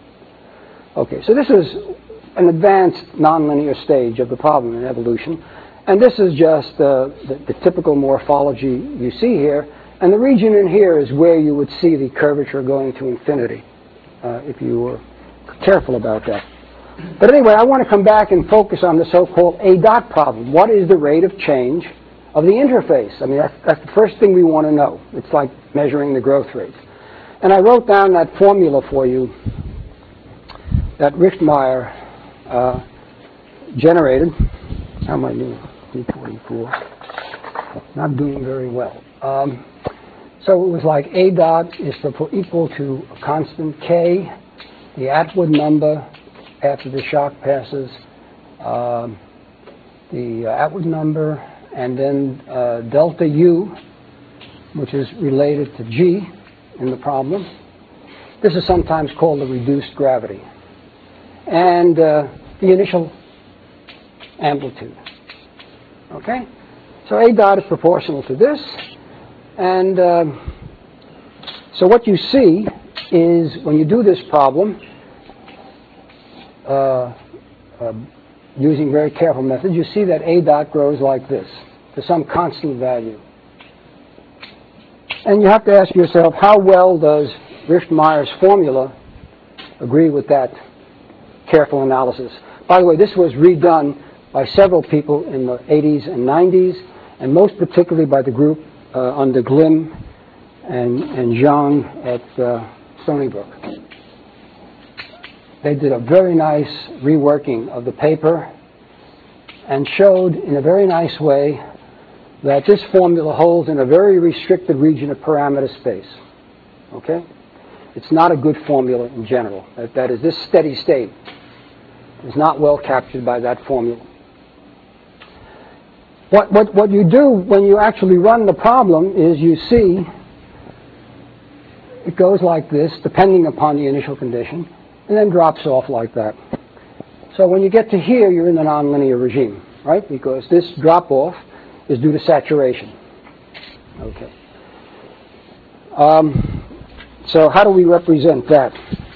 Okay, so this is an advanced nonlinear stage of the problem in evolution. And this is just uh, the, the typical morphology you see here. And the region in here is where you would see the curvature going to infinity, uh, if you were careful about that. But anyway, I want to come back and focus on the so-called A dot problem. What is the rate of change of the interface? I mean, that's, that's the first thing we want to know. It's like measuring the growth rate. And I wrote down that formula for you that Richtmeier uh, generated. How am I doing? D forty-four. Not doing very well. Um, so it was like A dot is equal to a constant K, the Atwood number after the shock passes, um, the uh, Atwood number, and then uh, delta U, which is related to G in the problem. This is sometimes called the reduced gravity. And uh, the initial amplitude. Okay? So A dot is proportional to this. And uh, so what you see is when you do this problem, uh, uh, using very careful methods, you see that A dot grows like this, to some constant value. And you have to ask yourself, how well does Richtmeier's formula agree with that careful analysis? By the way, this was redone by several people in the eighties and nineties, and most particularly by the group uh, under Glim and, and Zhang at uh, Stony Brook. They did a very nice reworking of the paper and showed in a very nice way that this formula holds in a very restricted region of parameter space. Okay? It's not a good formula in general. That, that is, this steady state is not well captured by that formula. What, what, what you do when you actually run the problem is you see it goes like this, depending upon the initial condition, and then drops off like that. So when you get to here, you're in the nonlinear regime, right? Because this drop-off is due to saturation. Okay. Um, so how do we represent that?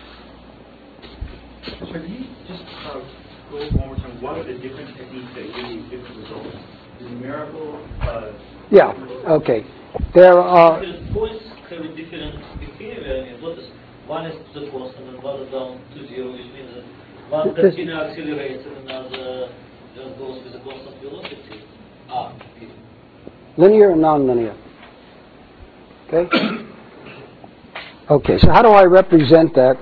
So can you just uh, go over one more time, what are the different techniques that give you different results? The numerical? Uh, yeah, okay. There are... Different points have a different behavior. I mean, what is, one is to the constant and one is down to zero, which means that one continually accelerates and another just goes with a constant velocity. Ah, okay. Linear and nonlinear. Okay? Okay, so how do I represent that?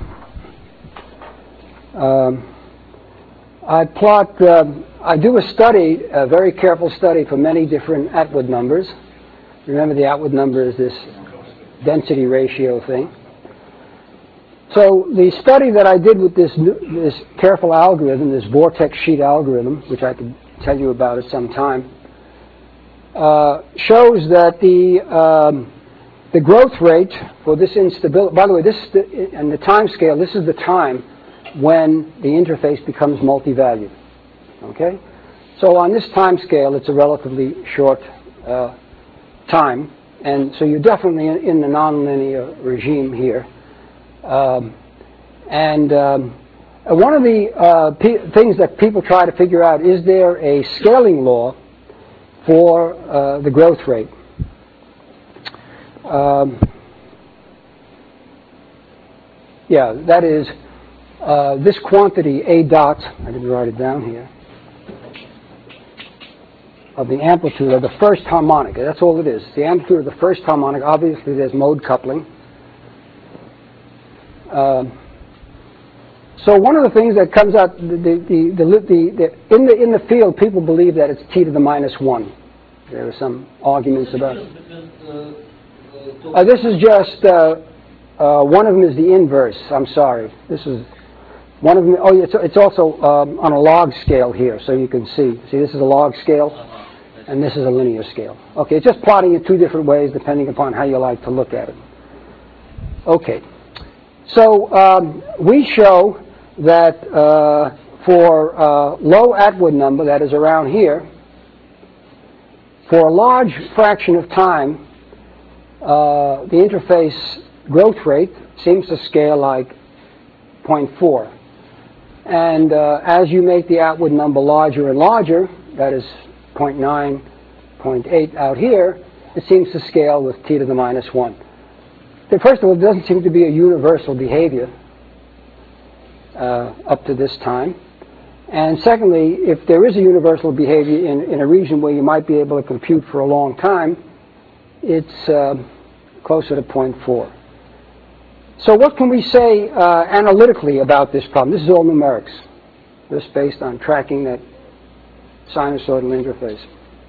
Um, I plot, uh, I do a study, a very careful study for many different Atwood numbers. Remember the Atwood number is this density ratio thing. So the study that I did with this new, this careful algorithm, this vortex sheet algorithm, which I could tell you about at some time, uh, shows that the um, the growth rate for this instability. By the way, this is the, and the time scale. This is the time when the interface becomes multi-valued. Okay, so on this time scale, it's a relatively short uh, time, and so you're definitely in, in the nonlinear regime here. Um, and um, one of the uh, p- things that people try to figure out, is there a scaling law for uh, the growth rate? Um, yeah, that is uh, this quantity A dot, I didn't write it down here, of the amplitude of the first harmonic. That's all it is. The amplitude of the first harmonic. Obviously, there's mode coupling. Um, so one of the things that comes out, the, the, the, the, the, in, the, in the field, people believe that it's t to the minus one. There are some arguments about it. Uh, this is just, uh, uh, one of them is the inverse. I'm sorry. This is one of them. Oh, it's, it's also um, on a log scale here, so you can see. See, this is a log scale, and this is a linear scale. Okay, it's just plotting it two different ways, depending upon how you like to look at it. Okay. So um, we show that uh, for uh, low Atwood number, that is around here, for a large fraction of time, uh, the interface growth rate seems to scale like zero point four. And uh, as you make the Atwood number larger and larger, that is zero point nine, zero point eight out here, it seems to scale with t to the minus one. First of all, it doesn't seem to be a universal behavior uh, up to this time. And secondly, if there is a universal behavior in, in a region where you might be able to compute for a long time, it's uh, closer to zero point four. So what can we say uh, analytically about this problem? This is all numerics. This is based on tracking that sinusoidal interface.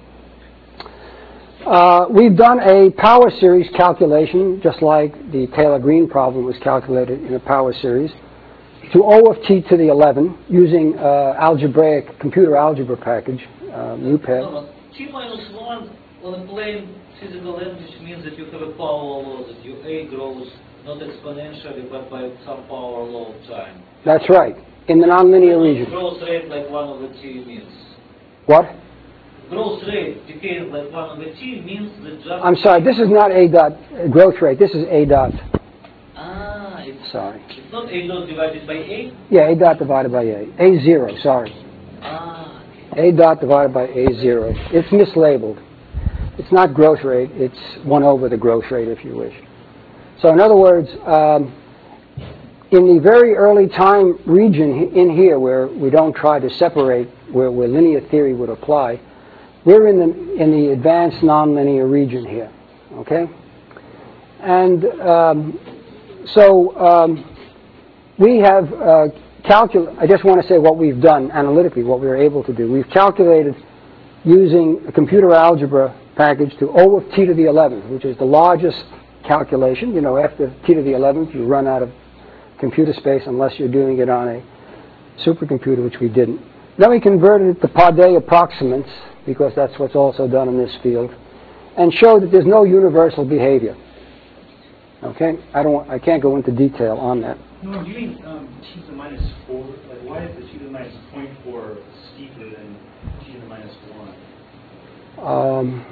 Uh, we've done a power series calculation, just like the Taylor-Green problem was calculated in a power series, to O of t to the eleven using uh, algebraic computer algebra package, uh, MUPAD. No, t minus one on a plain physical language means that you have a power law, that your A grows not exponentially but by some power law of time. That's right, in the nonlinear region. Growth rate like one over t means. What? Growth rate decaying like one over t means that just... I'm sorry, this is not A dot uh, growth rate, this is A dot. Ah, it's, sorry. It's not A dot divided by A? Yeah, A dot divided by A. A zero, sorry. Ah, okay. A dot divided by A zero. It's mislabeled. It's not growth rate, it's one over the growth rate, if you wish. So in other words, um, in the very early time region in here where we don't try to separate, where, where linear theory would apply, we're in the, in the advanced nonlinear region here, okay? And um, so um, we have uh, calculated, I just want to say what we've done analytically, what we were able to do. We've calculated using a computer algebra package to O of t to the eleventh, which is the largest calculation. You know, after t to the eleventh, you run out of computer space unless you're doing it on a supercomputer, which we didn't. Then we converted it to Pardee approximants, because that's what's also done in this field, and show that there's no universal behavior. Okay, I don't. I can't go into detail on that. No, do you mean um, t to the minus four? Like, why is the t to the minus zero point four steeper than t to the minus one? Um,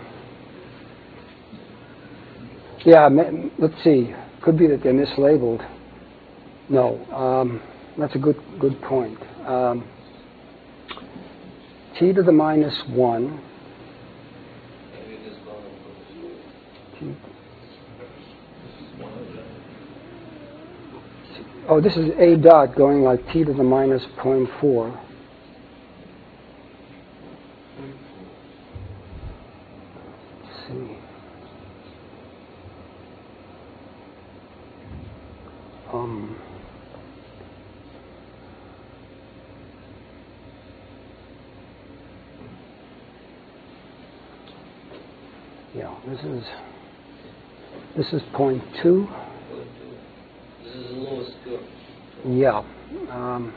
yeah, let's see. Could be that they're mislabeled. No, um, that's a good good point. Um, t to the minus one. T, oh, this is A dot going like t to the minus zero point four. Let's see. Um, yeah, this is this is point two. This is the lowest curve. Yeah. Um,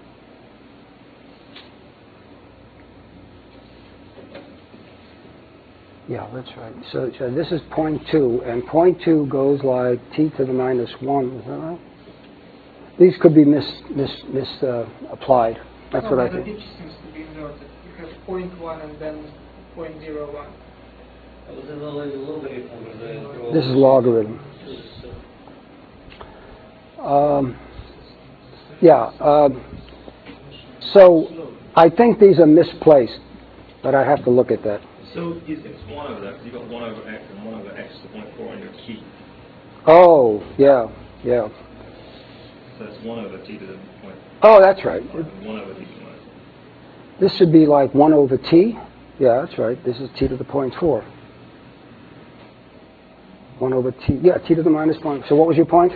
yeah, that's right. So, so this is point two, and point two goes like t to the minus one. Is that right? These could be mis mis mis uh, applied. That's no, what I the think. digit seems to be inverted. You have point one and then point zero one. This is logarithm. Um, yeah. Um, so I think these are misplaced, but I have to look at that. So is it's one over that? You've got one over x and one over x to the point four on your key. Oh, yeah, yeah. So it's one over t to the point. Oh, that's right. And one over t to the minus. This should be like one over t. Yeah, that's right. This is t to the point four. one over t. Yeah, t to the minus point. So what was your point?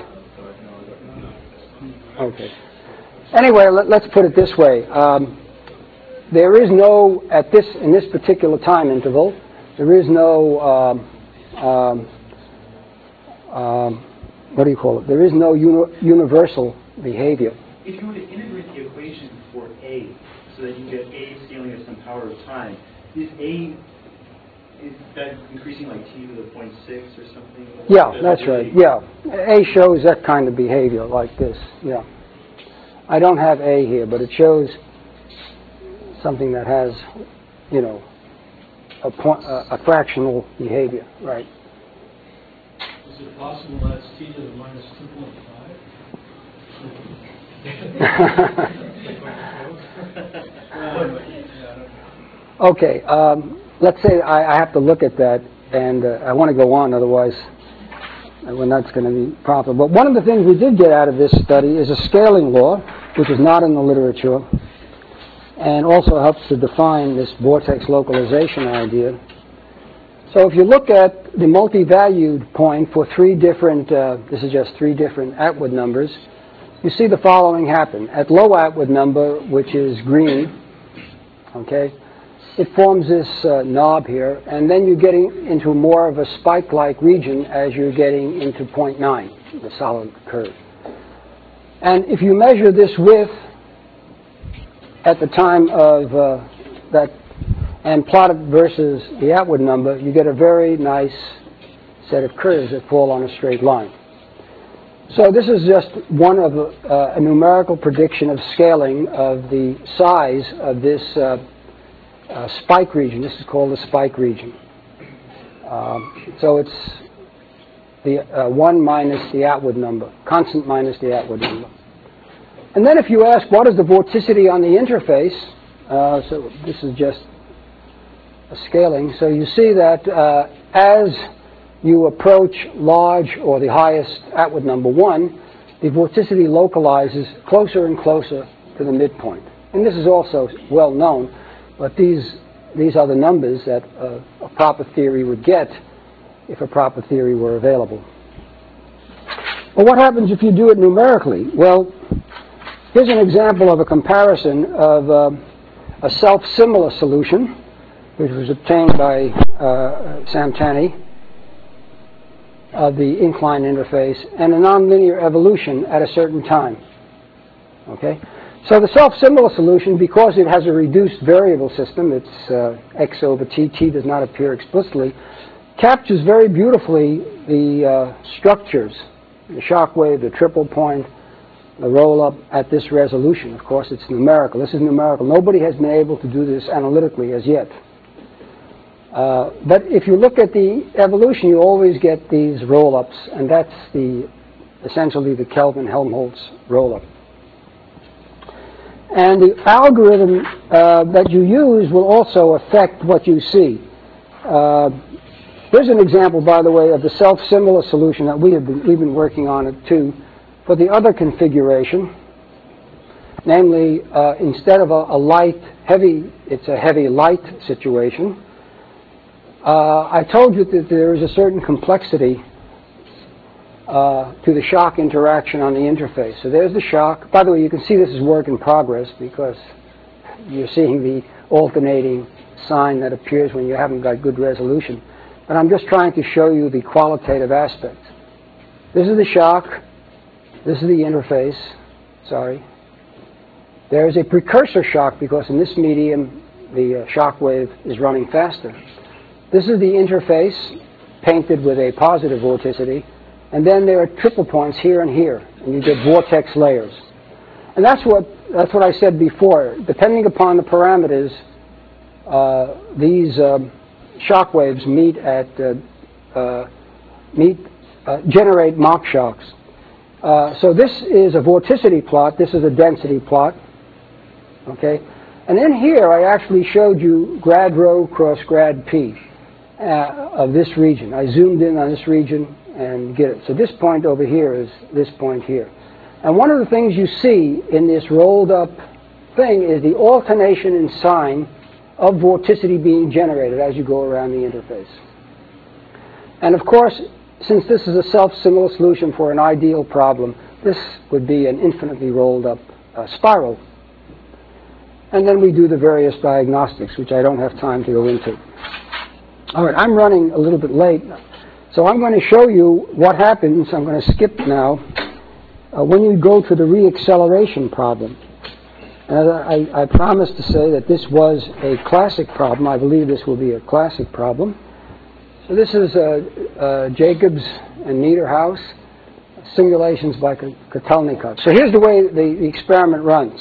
Okay. Anyway, let, let's put it this way. Um, there is no, at this, in this particular time interval, there is no, um, um, um, what do you call it? There is no uni universal behavior. If you were to integrate the equation for A, so that you get A scaling at some power of time, is A, is that increasing like t to the point six or something? Yeah, that's right. Yeah. A shows that kind of behavior like this. Yeah. I don't have A here, but it shows something that has, you know, a, point, a, a fractional behavior, right? Is it possible that's t to the minus two point five? Okay, um, let's say I, I have to look at that, and uh, I want to go on, otherwise when that's going to be proper. But one of the things we did get out of this study is a scaling law, which is not in the literature, and also helps to define this vortex localization idea. So if you look at the multi-valued point for three different, uh, this is just three different Atwood numbers, you see the following happen. At low Atwood number, which is green, okay, it forms this uh, knob here, and then you're getting into more of a spike-like region as you're getting into point nine, the solid curve. And if you measure this width at the time of uh, that and plot it versus the Atwood number, you get a very nice set of curves that fall on a straight line. So this is just one of uh, a numerical prediction of scaling of the size of this uh, uh, spike region. This is called the spike region. Um, so it's the uh, one minus the Atwood number, constant minus the Atwood number. And then if you ask, what is the vorticity on the interface? Uh, so this is just a scaling. So you see that uh, as you approach large or the highest Atwood number one, the vorticity localizes closer and closer to the midpoint. And this is also well known, but these, these are the numbers that uh, a proper theory would get if a proper theory were available. Well, what happens if you do it numerically? Well, here's an example of a comparison of uh, a self-similar solution, which was obtained by uh, Sam Tanney, of the inclined interface, and a nonlinear evolution at a certain time. Okay? So the self-similar solution, because it has a reduced variable system, it's uh, x over t, t does not appear explicitly, captures very beautifully the uh, structures, the shock wave, the triple point, the roll-up at this resolution. Of course, it's numerical. This is numerical. Nobody has been able to do this analytically as yet. Uh, but if you look at the evolution, you always get these roll-ups, and that's the essentially the Kelvin-Helmholtz roll-up. And the algorithm uh, that you use will also affect what you see. Uh, here's an example, by the way, of the self-similar solution that we have been, we've been working on it too, for the other configuration. Namely, uh, instead of a, a light, heavy, it's a heavy light situation. Uh, I told you that there is a certain complexity uh, to the shock interaction on the interface. So there's the shock. By the way, you can see this is work in progress because you're seeing the alternating sign that appears when you haven't got good resolution. But I'm just trying to show you the qualitative aspect. This is the shock. This is the interface. sorry. There is a precursor shock because in this medium the uh, shock wave is running faster. This is the interface painted with a positive vorticity, and then there are triple points here and here, and you get vortex layers. And that's what, that's what I said before. Depending upon the parameters, uh, these um, shock waves meet at, uh, uh, meet, uh, generate Mach shocks. Uh, so this is a vorticity plot, this is a density plot. Okay, and in here I actually showed you grad rho cross grad P uh, of this region. I zoomed in on this region and get it. So this point over here is this point here. And one of the things you see in this rolled up thing is the alternation in sign of vorticity being generated as you go around the interface. And of course, since this is a self-similar solution for an ideal problem, this would be an infinitely rolled up uh, spiral. And then we do the various diagnostics, which I don't have time to go into. All right, I'm running a little bit late, so I'm going to show you what happens. I'm going to skip now. Uh, when you go to the reacceleration problem. And I, I promised to say that this was a classic problem. I believe this will be a classic problem. So this is uh, uh, Jacobs and Niederhaus, simulations by Kotelnikov. So here's the way the, the experiment runs.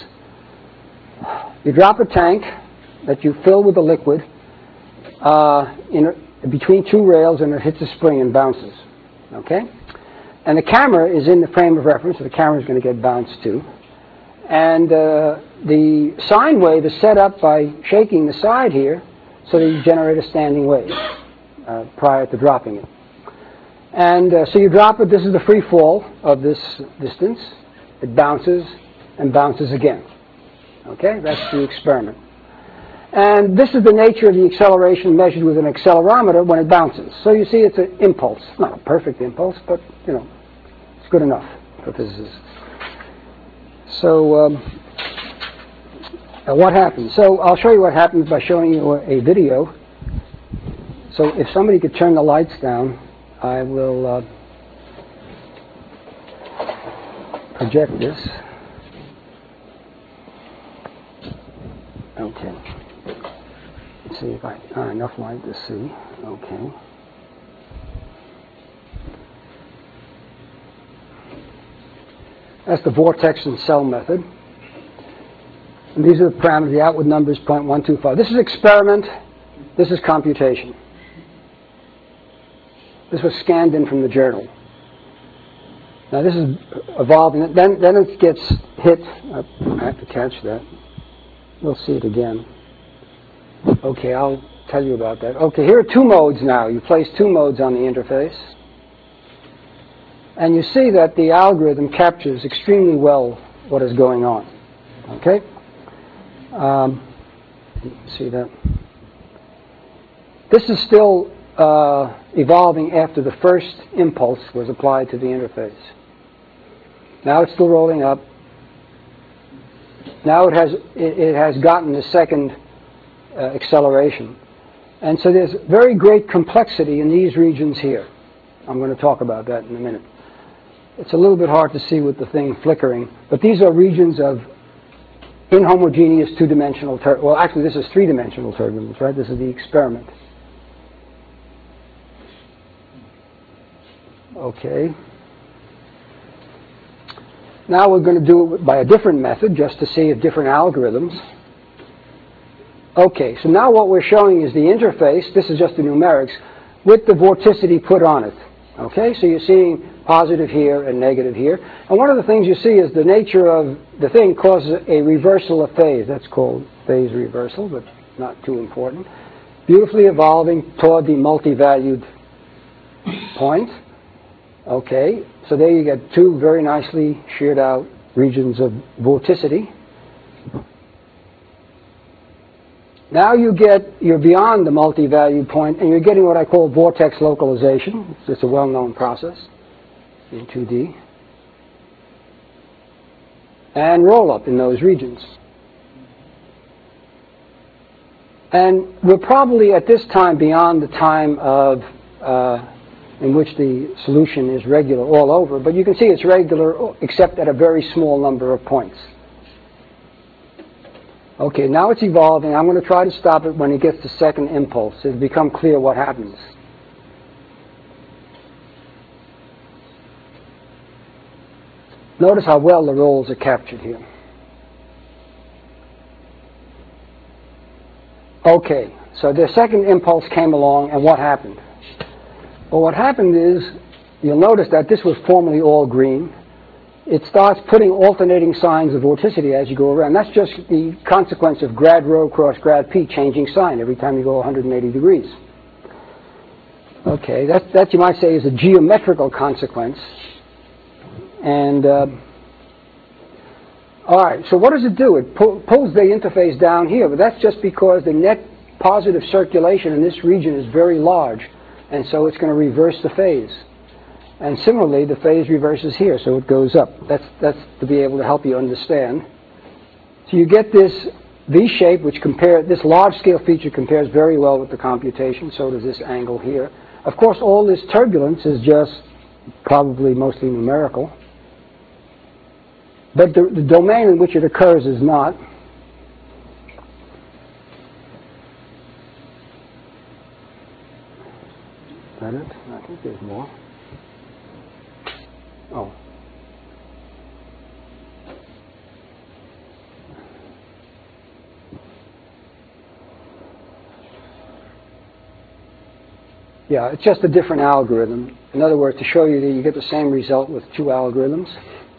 You drop a tank that you fill with a liquid uh, in a, between two rails, and it hits a spring and bounces. Okay? And the camera is in the frame of reference, so the camera is going to get bounced too. And uh, the sine wave is set up by shaking the side here so that you generate a standing wave uh, prior to dropping it. And uh, so you drop it. This is the free fall of this distance. It bounces and bounces again. Okay, that's the experiment. And this is the nature of the acceleration measured with an accelerometer when it bounces. So you see it's an impulse. Not a perfect impulse, but, you know, it's good enough for physicists. So um, uh, what happens? So I'll show you what happens by showing you a, a video. So if somebody could turn the lights down, I will uh, project this. Okay. Let's see if I uh, enough light to see. Okay. That's the vortex and cell method. And these are the parameters. The outward number is zero point one two five. This is experiment. This is computation. This was scanned in from the journal. Now this is evolving. Then, then it gets hit. I have to catch that. We'll see it again. Okay, I'll tell you about that. Okay, here are two modes now. You place two modes on the interface. And you see that the algorithm captures extremely well what is going on. Okay? Um, see that? This is still uh, evolving after the first impulse was applied to the interface. Now it's still rolling up. Now it has, it, it has gotten the second uh, acceleration. And so there's very great complexity in these regions here. I'm going to talk about that in a minute. It's a little bit hard to see with the thing flickering, but these are regions of inhomogeneous two-dimensional turbulence. Well, actually, this is three-dimensional turbulence, right? This is the experiment. Okay. Now we're going to do it by a different method, just to see if different algorithms. Okay, so now what we're showing is the interface. This is just the numerics with the vorticity put on it. Okay, so you're seeing positive here and negative here. And one of the things you see is the nature of the thing causes a reversal of phase. That's called phase reversal, but not too important. Beautifully evolving toward the multi-valued point. Okay, so there you get two very nicely sheared out regions of vorticity. Now you get, you're beyond the multi-valued point, and you're getting what I call vortex localization. It's a well-known process in two D. And roll-up in those regions. And we're probably at this time beyond the time of uh, in which the solution is regular all over, but you can see it's regular except at a very small number of points. Okay, now it's evolving. I'm going to try to stop it when it gets to second impulse. It'll become clear what happens. Notice how well the rolls are captured here. Okay, so the second impulse came along, and what happened? Well, what happened is, you'll notice that this was formerly all green. It starts putting alternating signs of vorticity as you go around. That's just the consequence of grad rho cross grad p changing sign every time you go one hundred eighty degrees. Okay, that, that you might say is a geometrical consequence. And, uh, all right, so what does it do? It pu pulls the interface down here, but that's just because the net positive circulation in this region is very large, and so it's going to reverse the phase. And similarly, the phase reverses here, so it goes up. That's, that's to be able to help you understand. So you get this V shape, which compare, this large-scale feature compares very well with the computation, so does this angle here. Of course, all this turbulence is just probably mostly numerical. But the, the domain in which it occurs is not. Is that it? I think there's more. Oh. Yeah, it's just a different algorithm. In other words, to show you that you get the same result with two algorithms.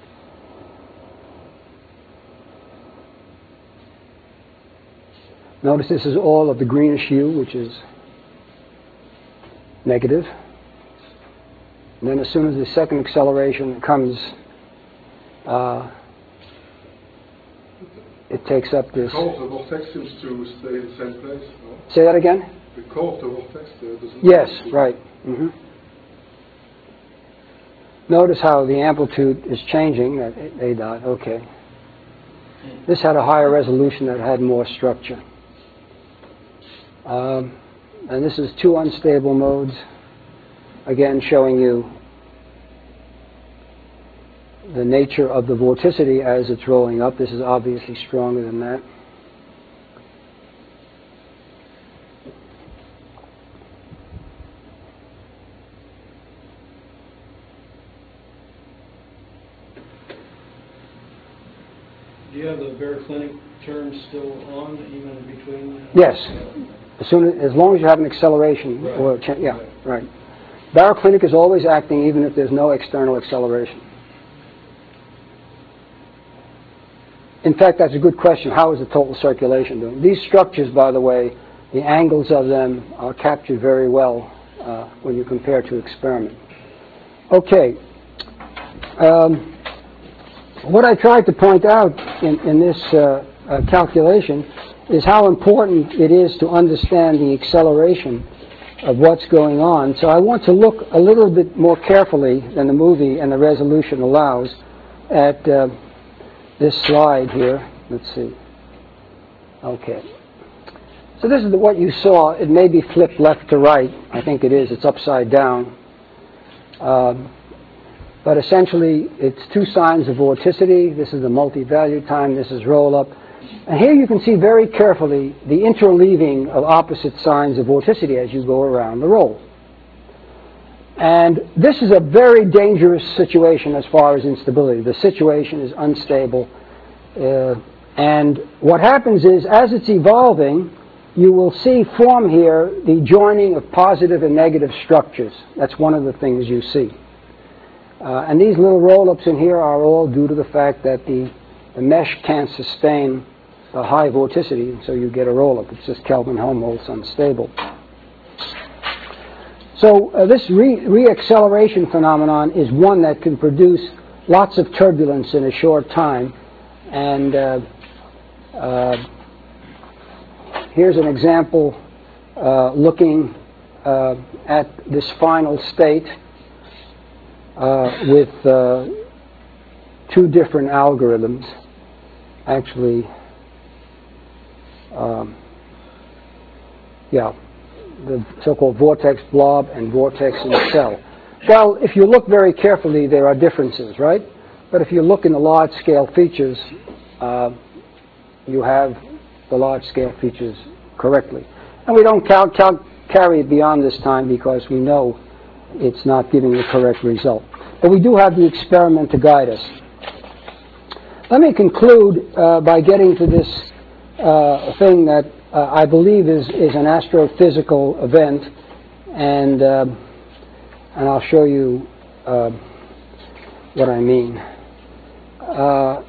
Notice this is all of the greenish hue, which is negative. And then as soon as the second acceleration comes, uh, it takes up this. The curve of the vortex seems to stay in the same place, no? Say that again? The curve of the vortex uh, doesn't... Yes, right. Mm-hmm. Notice how the amplitude is changing at A dot. Okay. This had a higher resolution that had more structure. Um, and this is two unstable modes. Again, showing you the nature of the vorticity as it's rolling up. This is obviously stronger than that. Do you have the baroclinic term still on, even between? Uh, yes. As soon as, as long as you have an acceleration. Right. Or cha yeah, right. Baroclinic is always acting even if there's no external acceleration. In fact, that's a good question. How is the total circulation doing? These structures, by the way, the angles of them are captured very well uh, when you compare to experiment. Okay. Um, what I tried to point out in, in this uh, uh, calculation is how important it is to understand the acceleration of what's going on. So I want to look a little bit more carefully than the movie and the resolution allows at uh, this slide here. Let's see. Okay. So this is the, what you saw. It may be flipped left to right. I think it is. It's upside down. Um, but essentially, it's two signs of vorticity. This is the multi-value time. This is roll-up. And here you can see very carefully the interleaving of opposite signs of vorticity as you go around the roll. And this is a very dangerous situation as far as instability. The situation is unstable. Uh, and what happens is, as it's evolving, you will see form here the joining of positive and negative structures. That's one of the things you see. Uh, and these little roll-ups in here are all due to the fact that the, the mesh can't sustain a high vorticity, so you get a roll-up. It's just Kelvin-Helmholtz unstable. So uh, this re re-acceleration phenomenon is one that can produce lots of turbulence in a short time. And uh, uh, here's an example uh, looking uh, at this final state uh, with uh, two different algorithms. Actually, Um, yeah, the so-called vortex blob and vortex in cell. Well, if you look very carefully, there are differences, right? But if you look in the large-scale features, uh, you have the large-scale features correctly. And we don't cal cal carry it beyond this time because we know it's not giving the correct result. But we do have the experiment to guide us. Let me conclude uh, by getting to this uh, thing that uh, I believe is, is an astrophysical event, and, uh, and I'll show you uh, what I mean. Uh,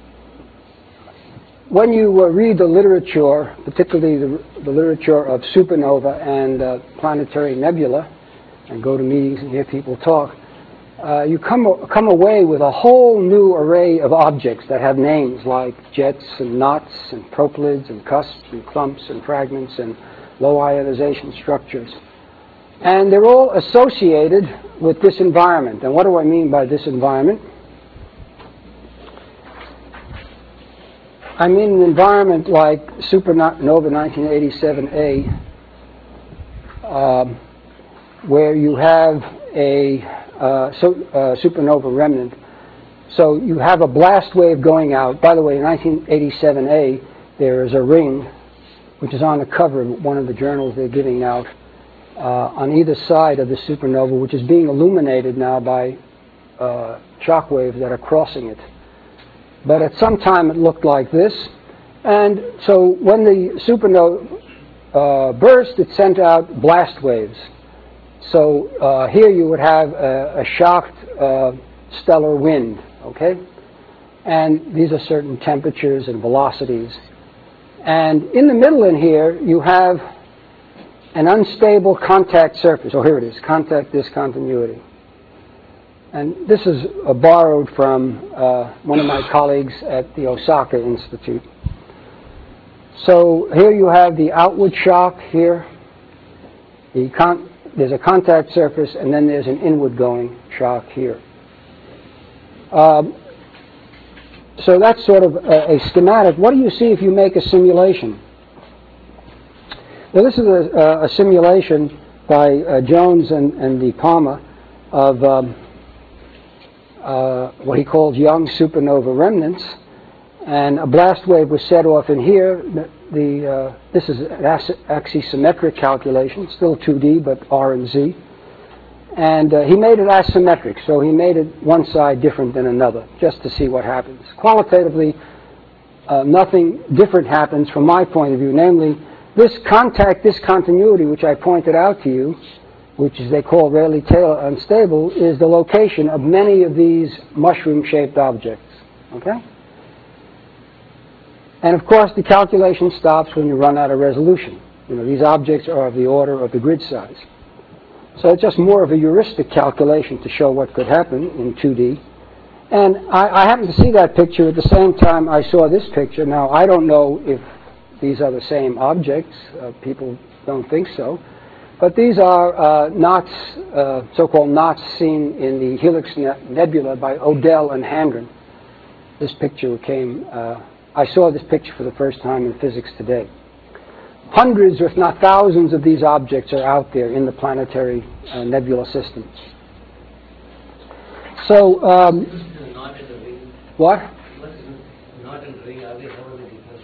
when you uh, read the literature, particularly the, the literature of supernova and uh, planetary nebula, and go to meetings and hear people talk, uh, you come, come away with a whole new array of objects that have names like jets and knots and proplyds and cusps and clumps and fragments and low ionization structures. And they're all associated with this environment. And what do I mean by this environment? I mean an environment like supernova nineteen eighty-seven A, um, where you have a uh, so, uh, supernova remnant. So you have a blast wave going out. By the way, in nineteen eighty-seven A, there is a ring, which is on the cover of one of the journals they're giving out, uh, on either side of the supernova, which is being illuminated now by uh, shock waves that are crossing it. But at some time it looked like this. And so when the supernova uh, burst, it sent out blast waves. So uh, here you would have a, a shocked uh, stellar wind, okay? And these are certain temperatures and velocities. And in the middle in here, you have an unstable contact surface. Oh, here it is, contact discontinuity. And this is uh, borrowed from uh, one of my colleagues at the Osaka Institute. So here you have the outward shock here. The con there's a contact surface, and then there's an inward going shock here. Um, so that's sort of a, a schematic. What do you see if you make a simulation? Now this is a, a simulation by uh, Jones and, and De Palma of um, uh, what he calls young supernova remnants, and a blast wave was set off in here. The, the uh, this is an axisymmetric calculation, still two D, but R and Z. And uh, he made it asymmetric, so he made it one side different than another, just to see what happens. Qualitatively, uh, nothing different happens from my point of view, namely, this contact discontinuity, which I pointed out to you, which is they call Rayleigh-Taylor unstable, is the location of many of these mushroom-shaped objects. Okay? And of course, the calculation stops when you run out of resolution. You know, these objects are of the order of the grid size. So it's just more of a heuristic calculation to show what could happen in two D. And I, I happened to see that picture at the same time I saw this picture. Now, I don't know if these are the same objects. Uh, people don't think so. But these are uh, knots, uh, so-called knots seen in the Helix Nebula by Odell and Handren. This picture came, uh, I saw this picture for the first time in Physics Today. Hundreds, if not thousands, of these objects are out there in the planetary uh, nebula system. So, um, not in the ring. What? Not in the ring. Are they how many people?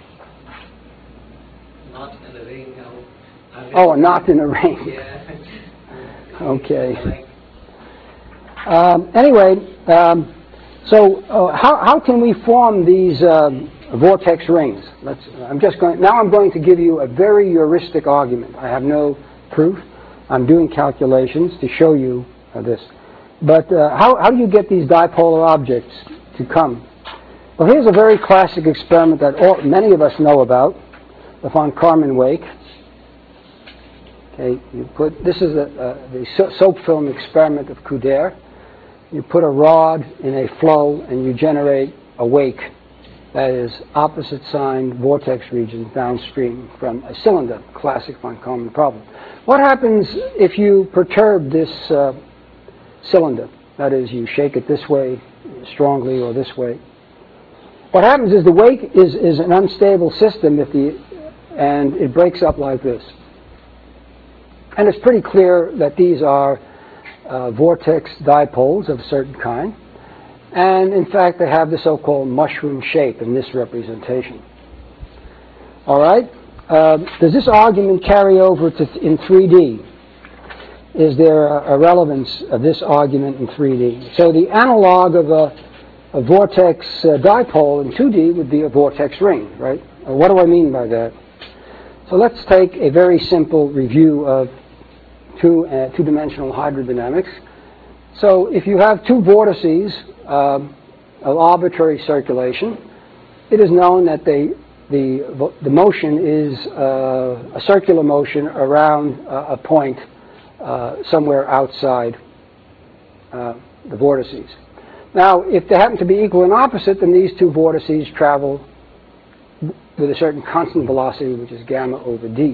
Not in the ring. How? Oh, a knot in a ring. Yeah. Okay. Um, anyway, um, so uh, how how can we form these um, vortex rings? Let's. I'm just going. Now I'm going to give you a very heuristic argument. I have no proof. I'm doing calculations to show you uh, this. But uh, how how do you get these dipolar objects to come? Well, here's a very classic experiment that all, many of us know about, the von Karman wake. Okay, you put this is a, uh, the so soap film experiment of Couder. You put a rod in a flow and you generate a wake. That is opposite sign vortex region downstream from a cylinder, classic von Karman problem. What happens if you perturb this uh, cylinder? That is, you shake it this way strongly or this way. What happens is the wake is, is an unstable system if the, and it breaks up like this. And it's pretty clear that these are uh, vortex dipoles of a certain kind. And in fact, they have the so-called mushroom shape in this representation. All right? Uh, does this argument carry over to th- in three D? Is there a, a relevance of this argument in three D? So the analog of a, a vortex uh, dipole in two D would be a vortex ring, right? Uh, what do I mean by that? So let's take a very simple review of two, uh, two-dimensional hydrodynamics. So if you have two vortices um, of arbitrary circulation, it is known that they The, the motion is uh, a circular motion around uh, a point uh, somewhere outside uh, the vortices. Now, if they happen to be equal and opposite, then these two vortices travel with a certain constant velocity, which is gamma over d.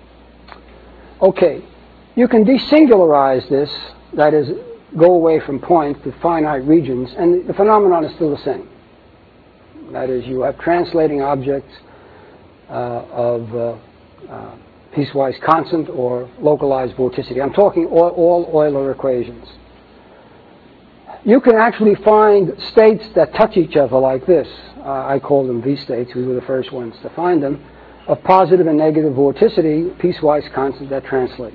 Okay, you can desingularize this, that is, go away from points to finite regions, and the phenomenon is still the same. That is, you have translating objects uh, of uh, uh, piecewise constant or localized vorticity. I'm talking all, all Euler equations. You can actually find states that touch each other like this. Uh, I call them V-states. We were the first ones to find them, of positive and negative vorticity, piecewise constant that translate.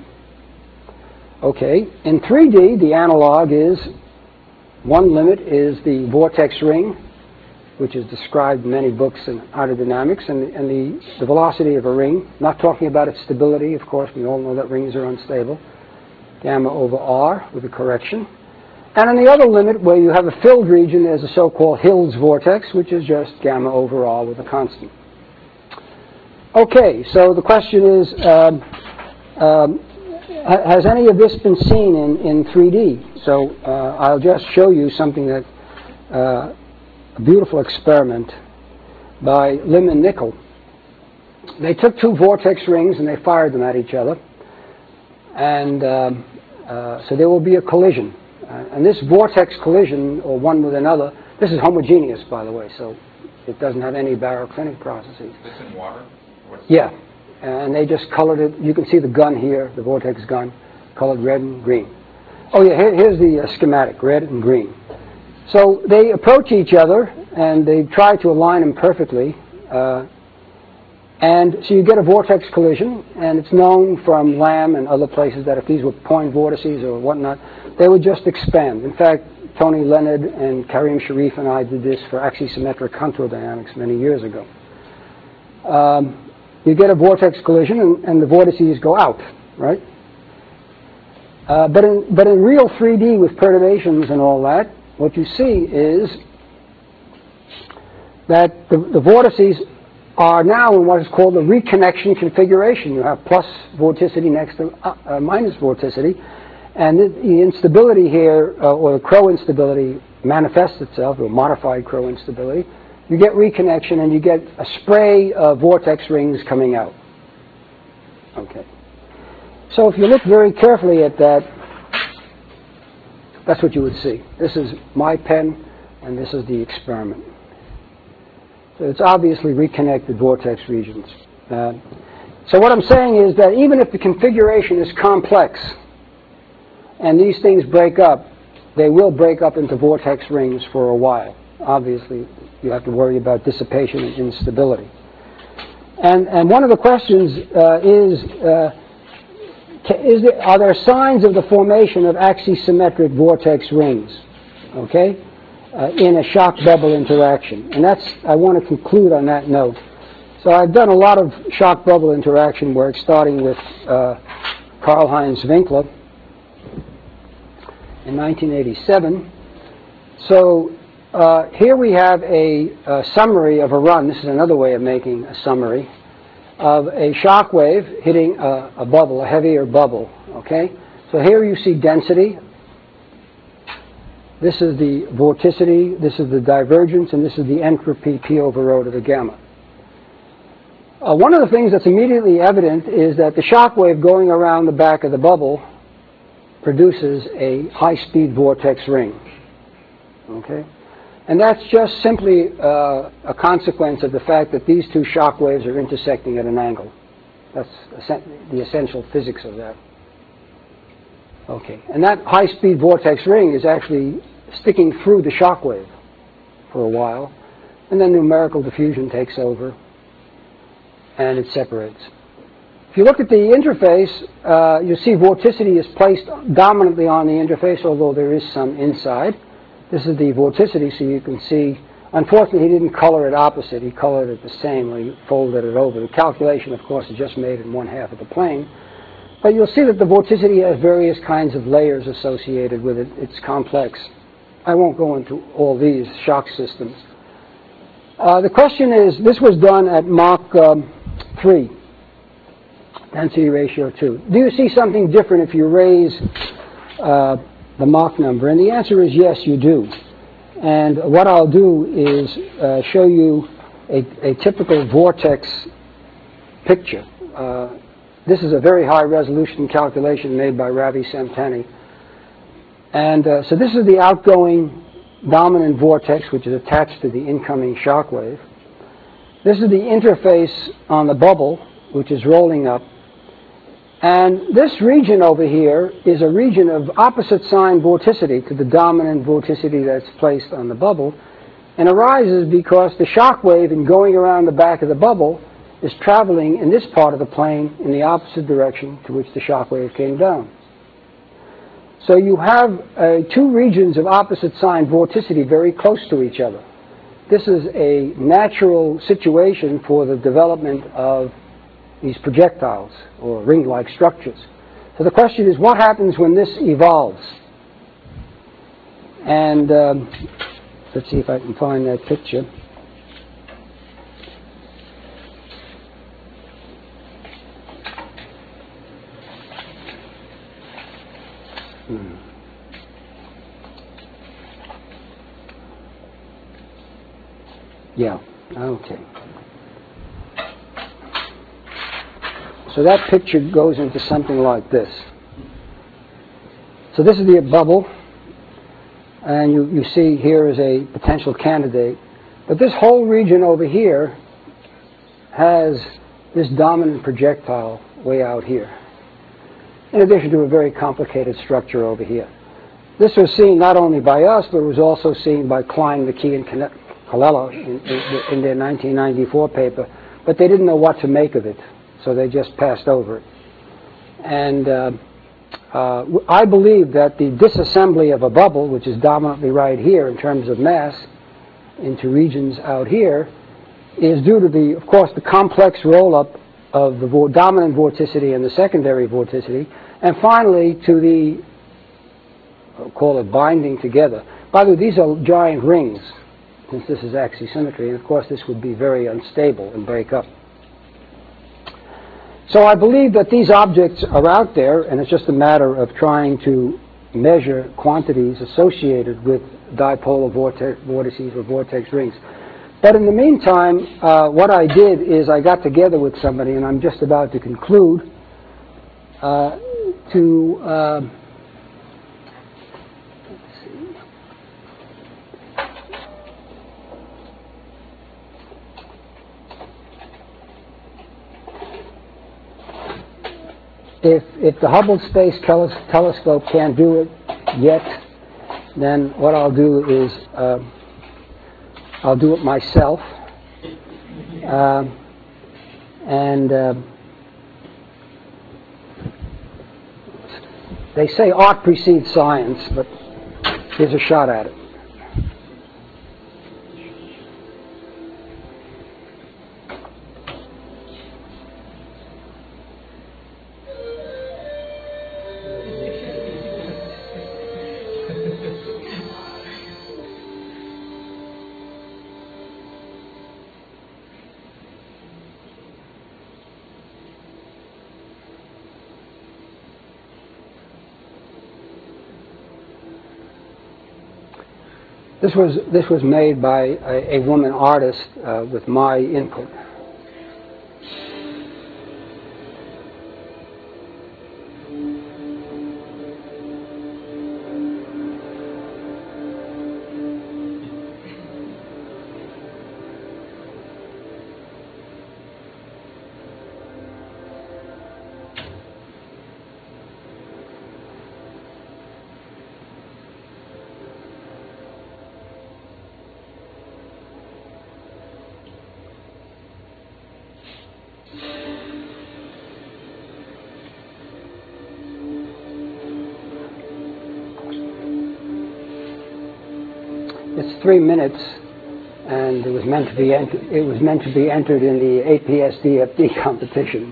Okay, in three D, the analog is, one limit is the vortex ring, which is described in many books in hydrodynamics, and, and the, the velocity of a ring, not talking about its stability, of course, we all know that rings are unstable, gamma over r with a correction. And in the other limit, where you have a filled region, there's a so-called Hill's vortex, which is just gamma over r with a constant. Okay, so the question is, um, um, has any of this been seen in, in three D? So uh, I'll just show you something that, uh, a beautiful experiment by Lim and Nickel. They took two vortex rings and they fired them at each other. And um, uh, so there will be a collision. Uh, and this vortex collision, or one with another, this is homogeneous, by the way, so it doesn't have any baroclinic processes. Is this in water? What's yeah. And they just colored it. You can see the gun here, the vortex gun, colored red and green. Oh, yeah, here, here's the uh, schematic, red and green. So they approach each other, and they try to align them perfectly. Uh, and so you get a vortex collision, and it's known from Lamb and other places that if these were point vortices or whatnot, they would just expand. In fact, Tony Leonard and Karim Sharif and I did this for axisymmetric contour dynamics many years ago. Um, you get a vortex collision, and, and the vortices go out, right? Uh, but in but in real three D with perturbations and all that, what you see is that the, the vortices are now in what is called the reconnection configuration. You have plus vorticity next to uh, uh, minus vorticity, and the, the instability here, uh, or the Crow instability, manifests itself, or modified Crow instability. You get reconnection, and you get a spray of vortex rings coming out. Okay. So if you look very carefully at that, that's what you would see. This is my pen, and this is the experiment. So it's obviously reconnected vortex regions. Uh, so what I'm saying is that even if the configuration is complex, and these things break up, they will break up into vortex rings for a while. Obviously, you have to worry about dissipation and instability. And, and one of the questions uh, is, uh, Is there, are there signs of the formation of axisymmetric vortex rings, okay, uh, in a shock bubble interaction? And that's, I want to conclude on that note. So I've done a lot of shock bubble interaction work, starting with uh, Karl-Heinz Winkler in nineteen eighty-seven. So uh, here we have a, a summary of a run. This is another way of making a summary of a shock wave hitting a, a bubble, a heavier bubble, okay? So here you see density. This is the vorticity, this is the divergence, and this is the entropy P over rho to the gamma. Uh, one of the things that's immediately evident is that the shock wave going around the back of the bubble produces a high-speed vortex ring, okay? And that's just simply uh, a consequence of the fact that these two shock waves are intersecting at an angle. That's the essential physics of that. Okay, and that high-speed vortex ring is actually sticking through the shock wave for a while, and then numerical diffusion takes over, and it separates. If you look at the interface, uh, you see vorticity is placed dominantly on the interface, although there is some inside. This is the vorticity, so you can see. Unfortunately, he didn't color it opposite. He colored it the same when he folded it over. The calculation, of course, is just made in one half of the plane. But you'll see that the vorticity has various kinds of layers associated with it. It's complex. I won't go into all these shock systems. Uh, the question is, this was done at Mach um, three, density ratio two. Do you see something different if you raise uh, the Mach number? And the answer is yes, you do. And what I'll do is uh, show you a, a typical vortex picture. Uh, this is a very high resolution calculation made by Ravi Samtani. And uh, so this is the outgoing dominant vortex, which is attached to the incoming shock wave. This is the interface on the bubble, which is rolling up. And this region over here is a region of opposite sign vorticity to the dominant vorticity that's placed on the bubble, and arises because the shock wave, in going around the back of the bubble, is traveling in this part of the plane in the opposite direction to which the shock wave came down. So you have uh, two regions of opposite sign vorticity very close to each other. This is a natural situation for the development of these projectiles or ring-like structures. So the question is, what happens when this evolves? And um, let's see if I can find that picture. Hmm. Yeah, okay. So that picture goes into something like this. So this is the bubble, and you, you see here is a potential candidate. But this whole region over here has this dominant projectile way out here, in addition to a very complicated structure over here. This was seen not only by us, but it was also seen by Klein, McKee, and Colella in, in, in their nineteen ninety-four paper, but they didn't know what to make of it. So they just passed over it. And uh, uh, I believe that the disassembly of a bubble, which is dominantly right here in terms of mass, into regions out here, is due to the, of course, the complex roll-up of the vo dominant vorticity and the secondary vorticity, and finally to the, I'll call it binding together. By the way, these are giant rings, since this is axisymmetry, and of course this would be very unstable and break up. So I believe that these objects are out there, and it's just a matter of trying to measure quantities associated with dipolar vortex, vortices or vortex rings. But in the meantime, uh, what I did is I got together with somebody, and I'm just about to conclude, uh, to uh, let's see. If, if the Hubble Space Teles Telescope can't do it yet, then what I'll do is uh, I'll do it myself. Uh, and uh, they say art precedes science, but here's a shot at it. This was, this was made by a, a woman artist uh, with my input. It's three minutes, and it was meant to be ent- it was meant to be entered in the A P S D F D competition.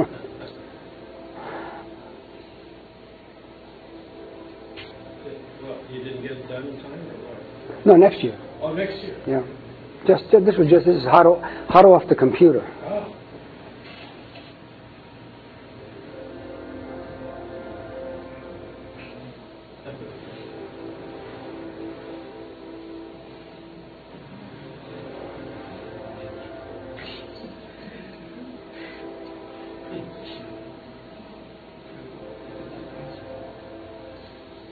Well, you didn't get it done in time, or what? No, next year. Oh, next year. Yeah. Just uh, this was just this is hot o- hot off the computer.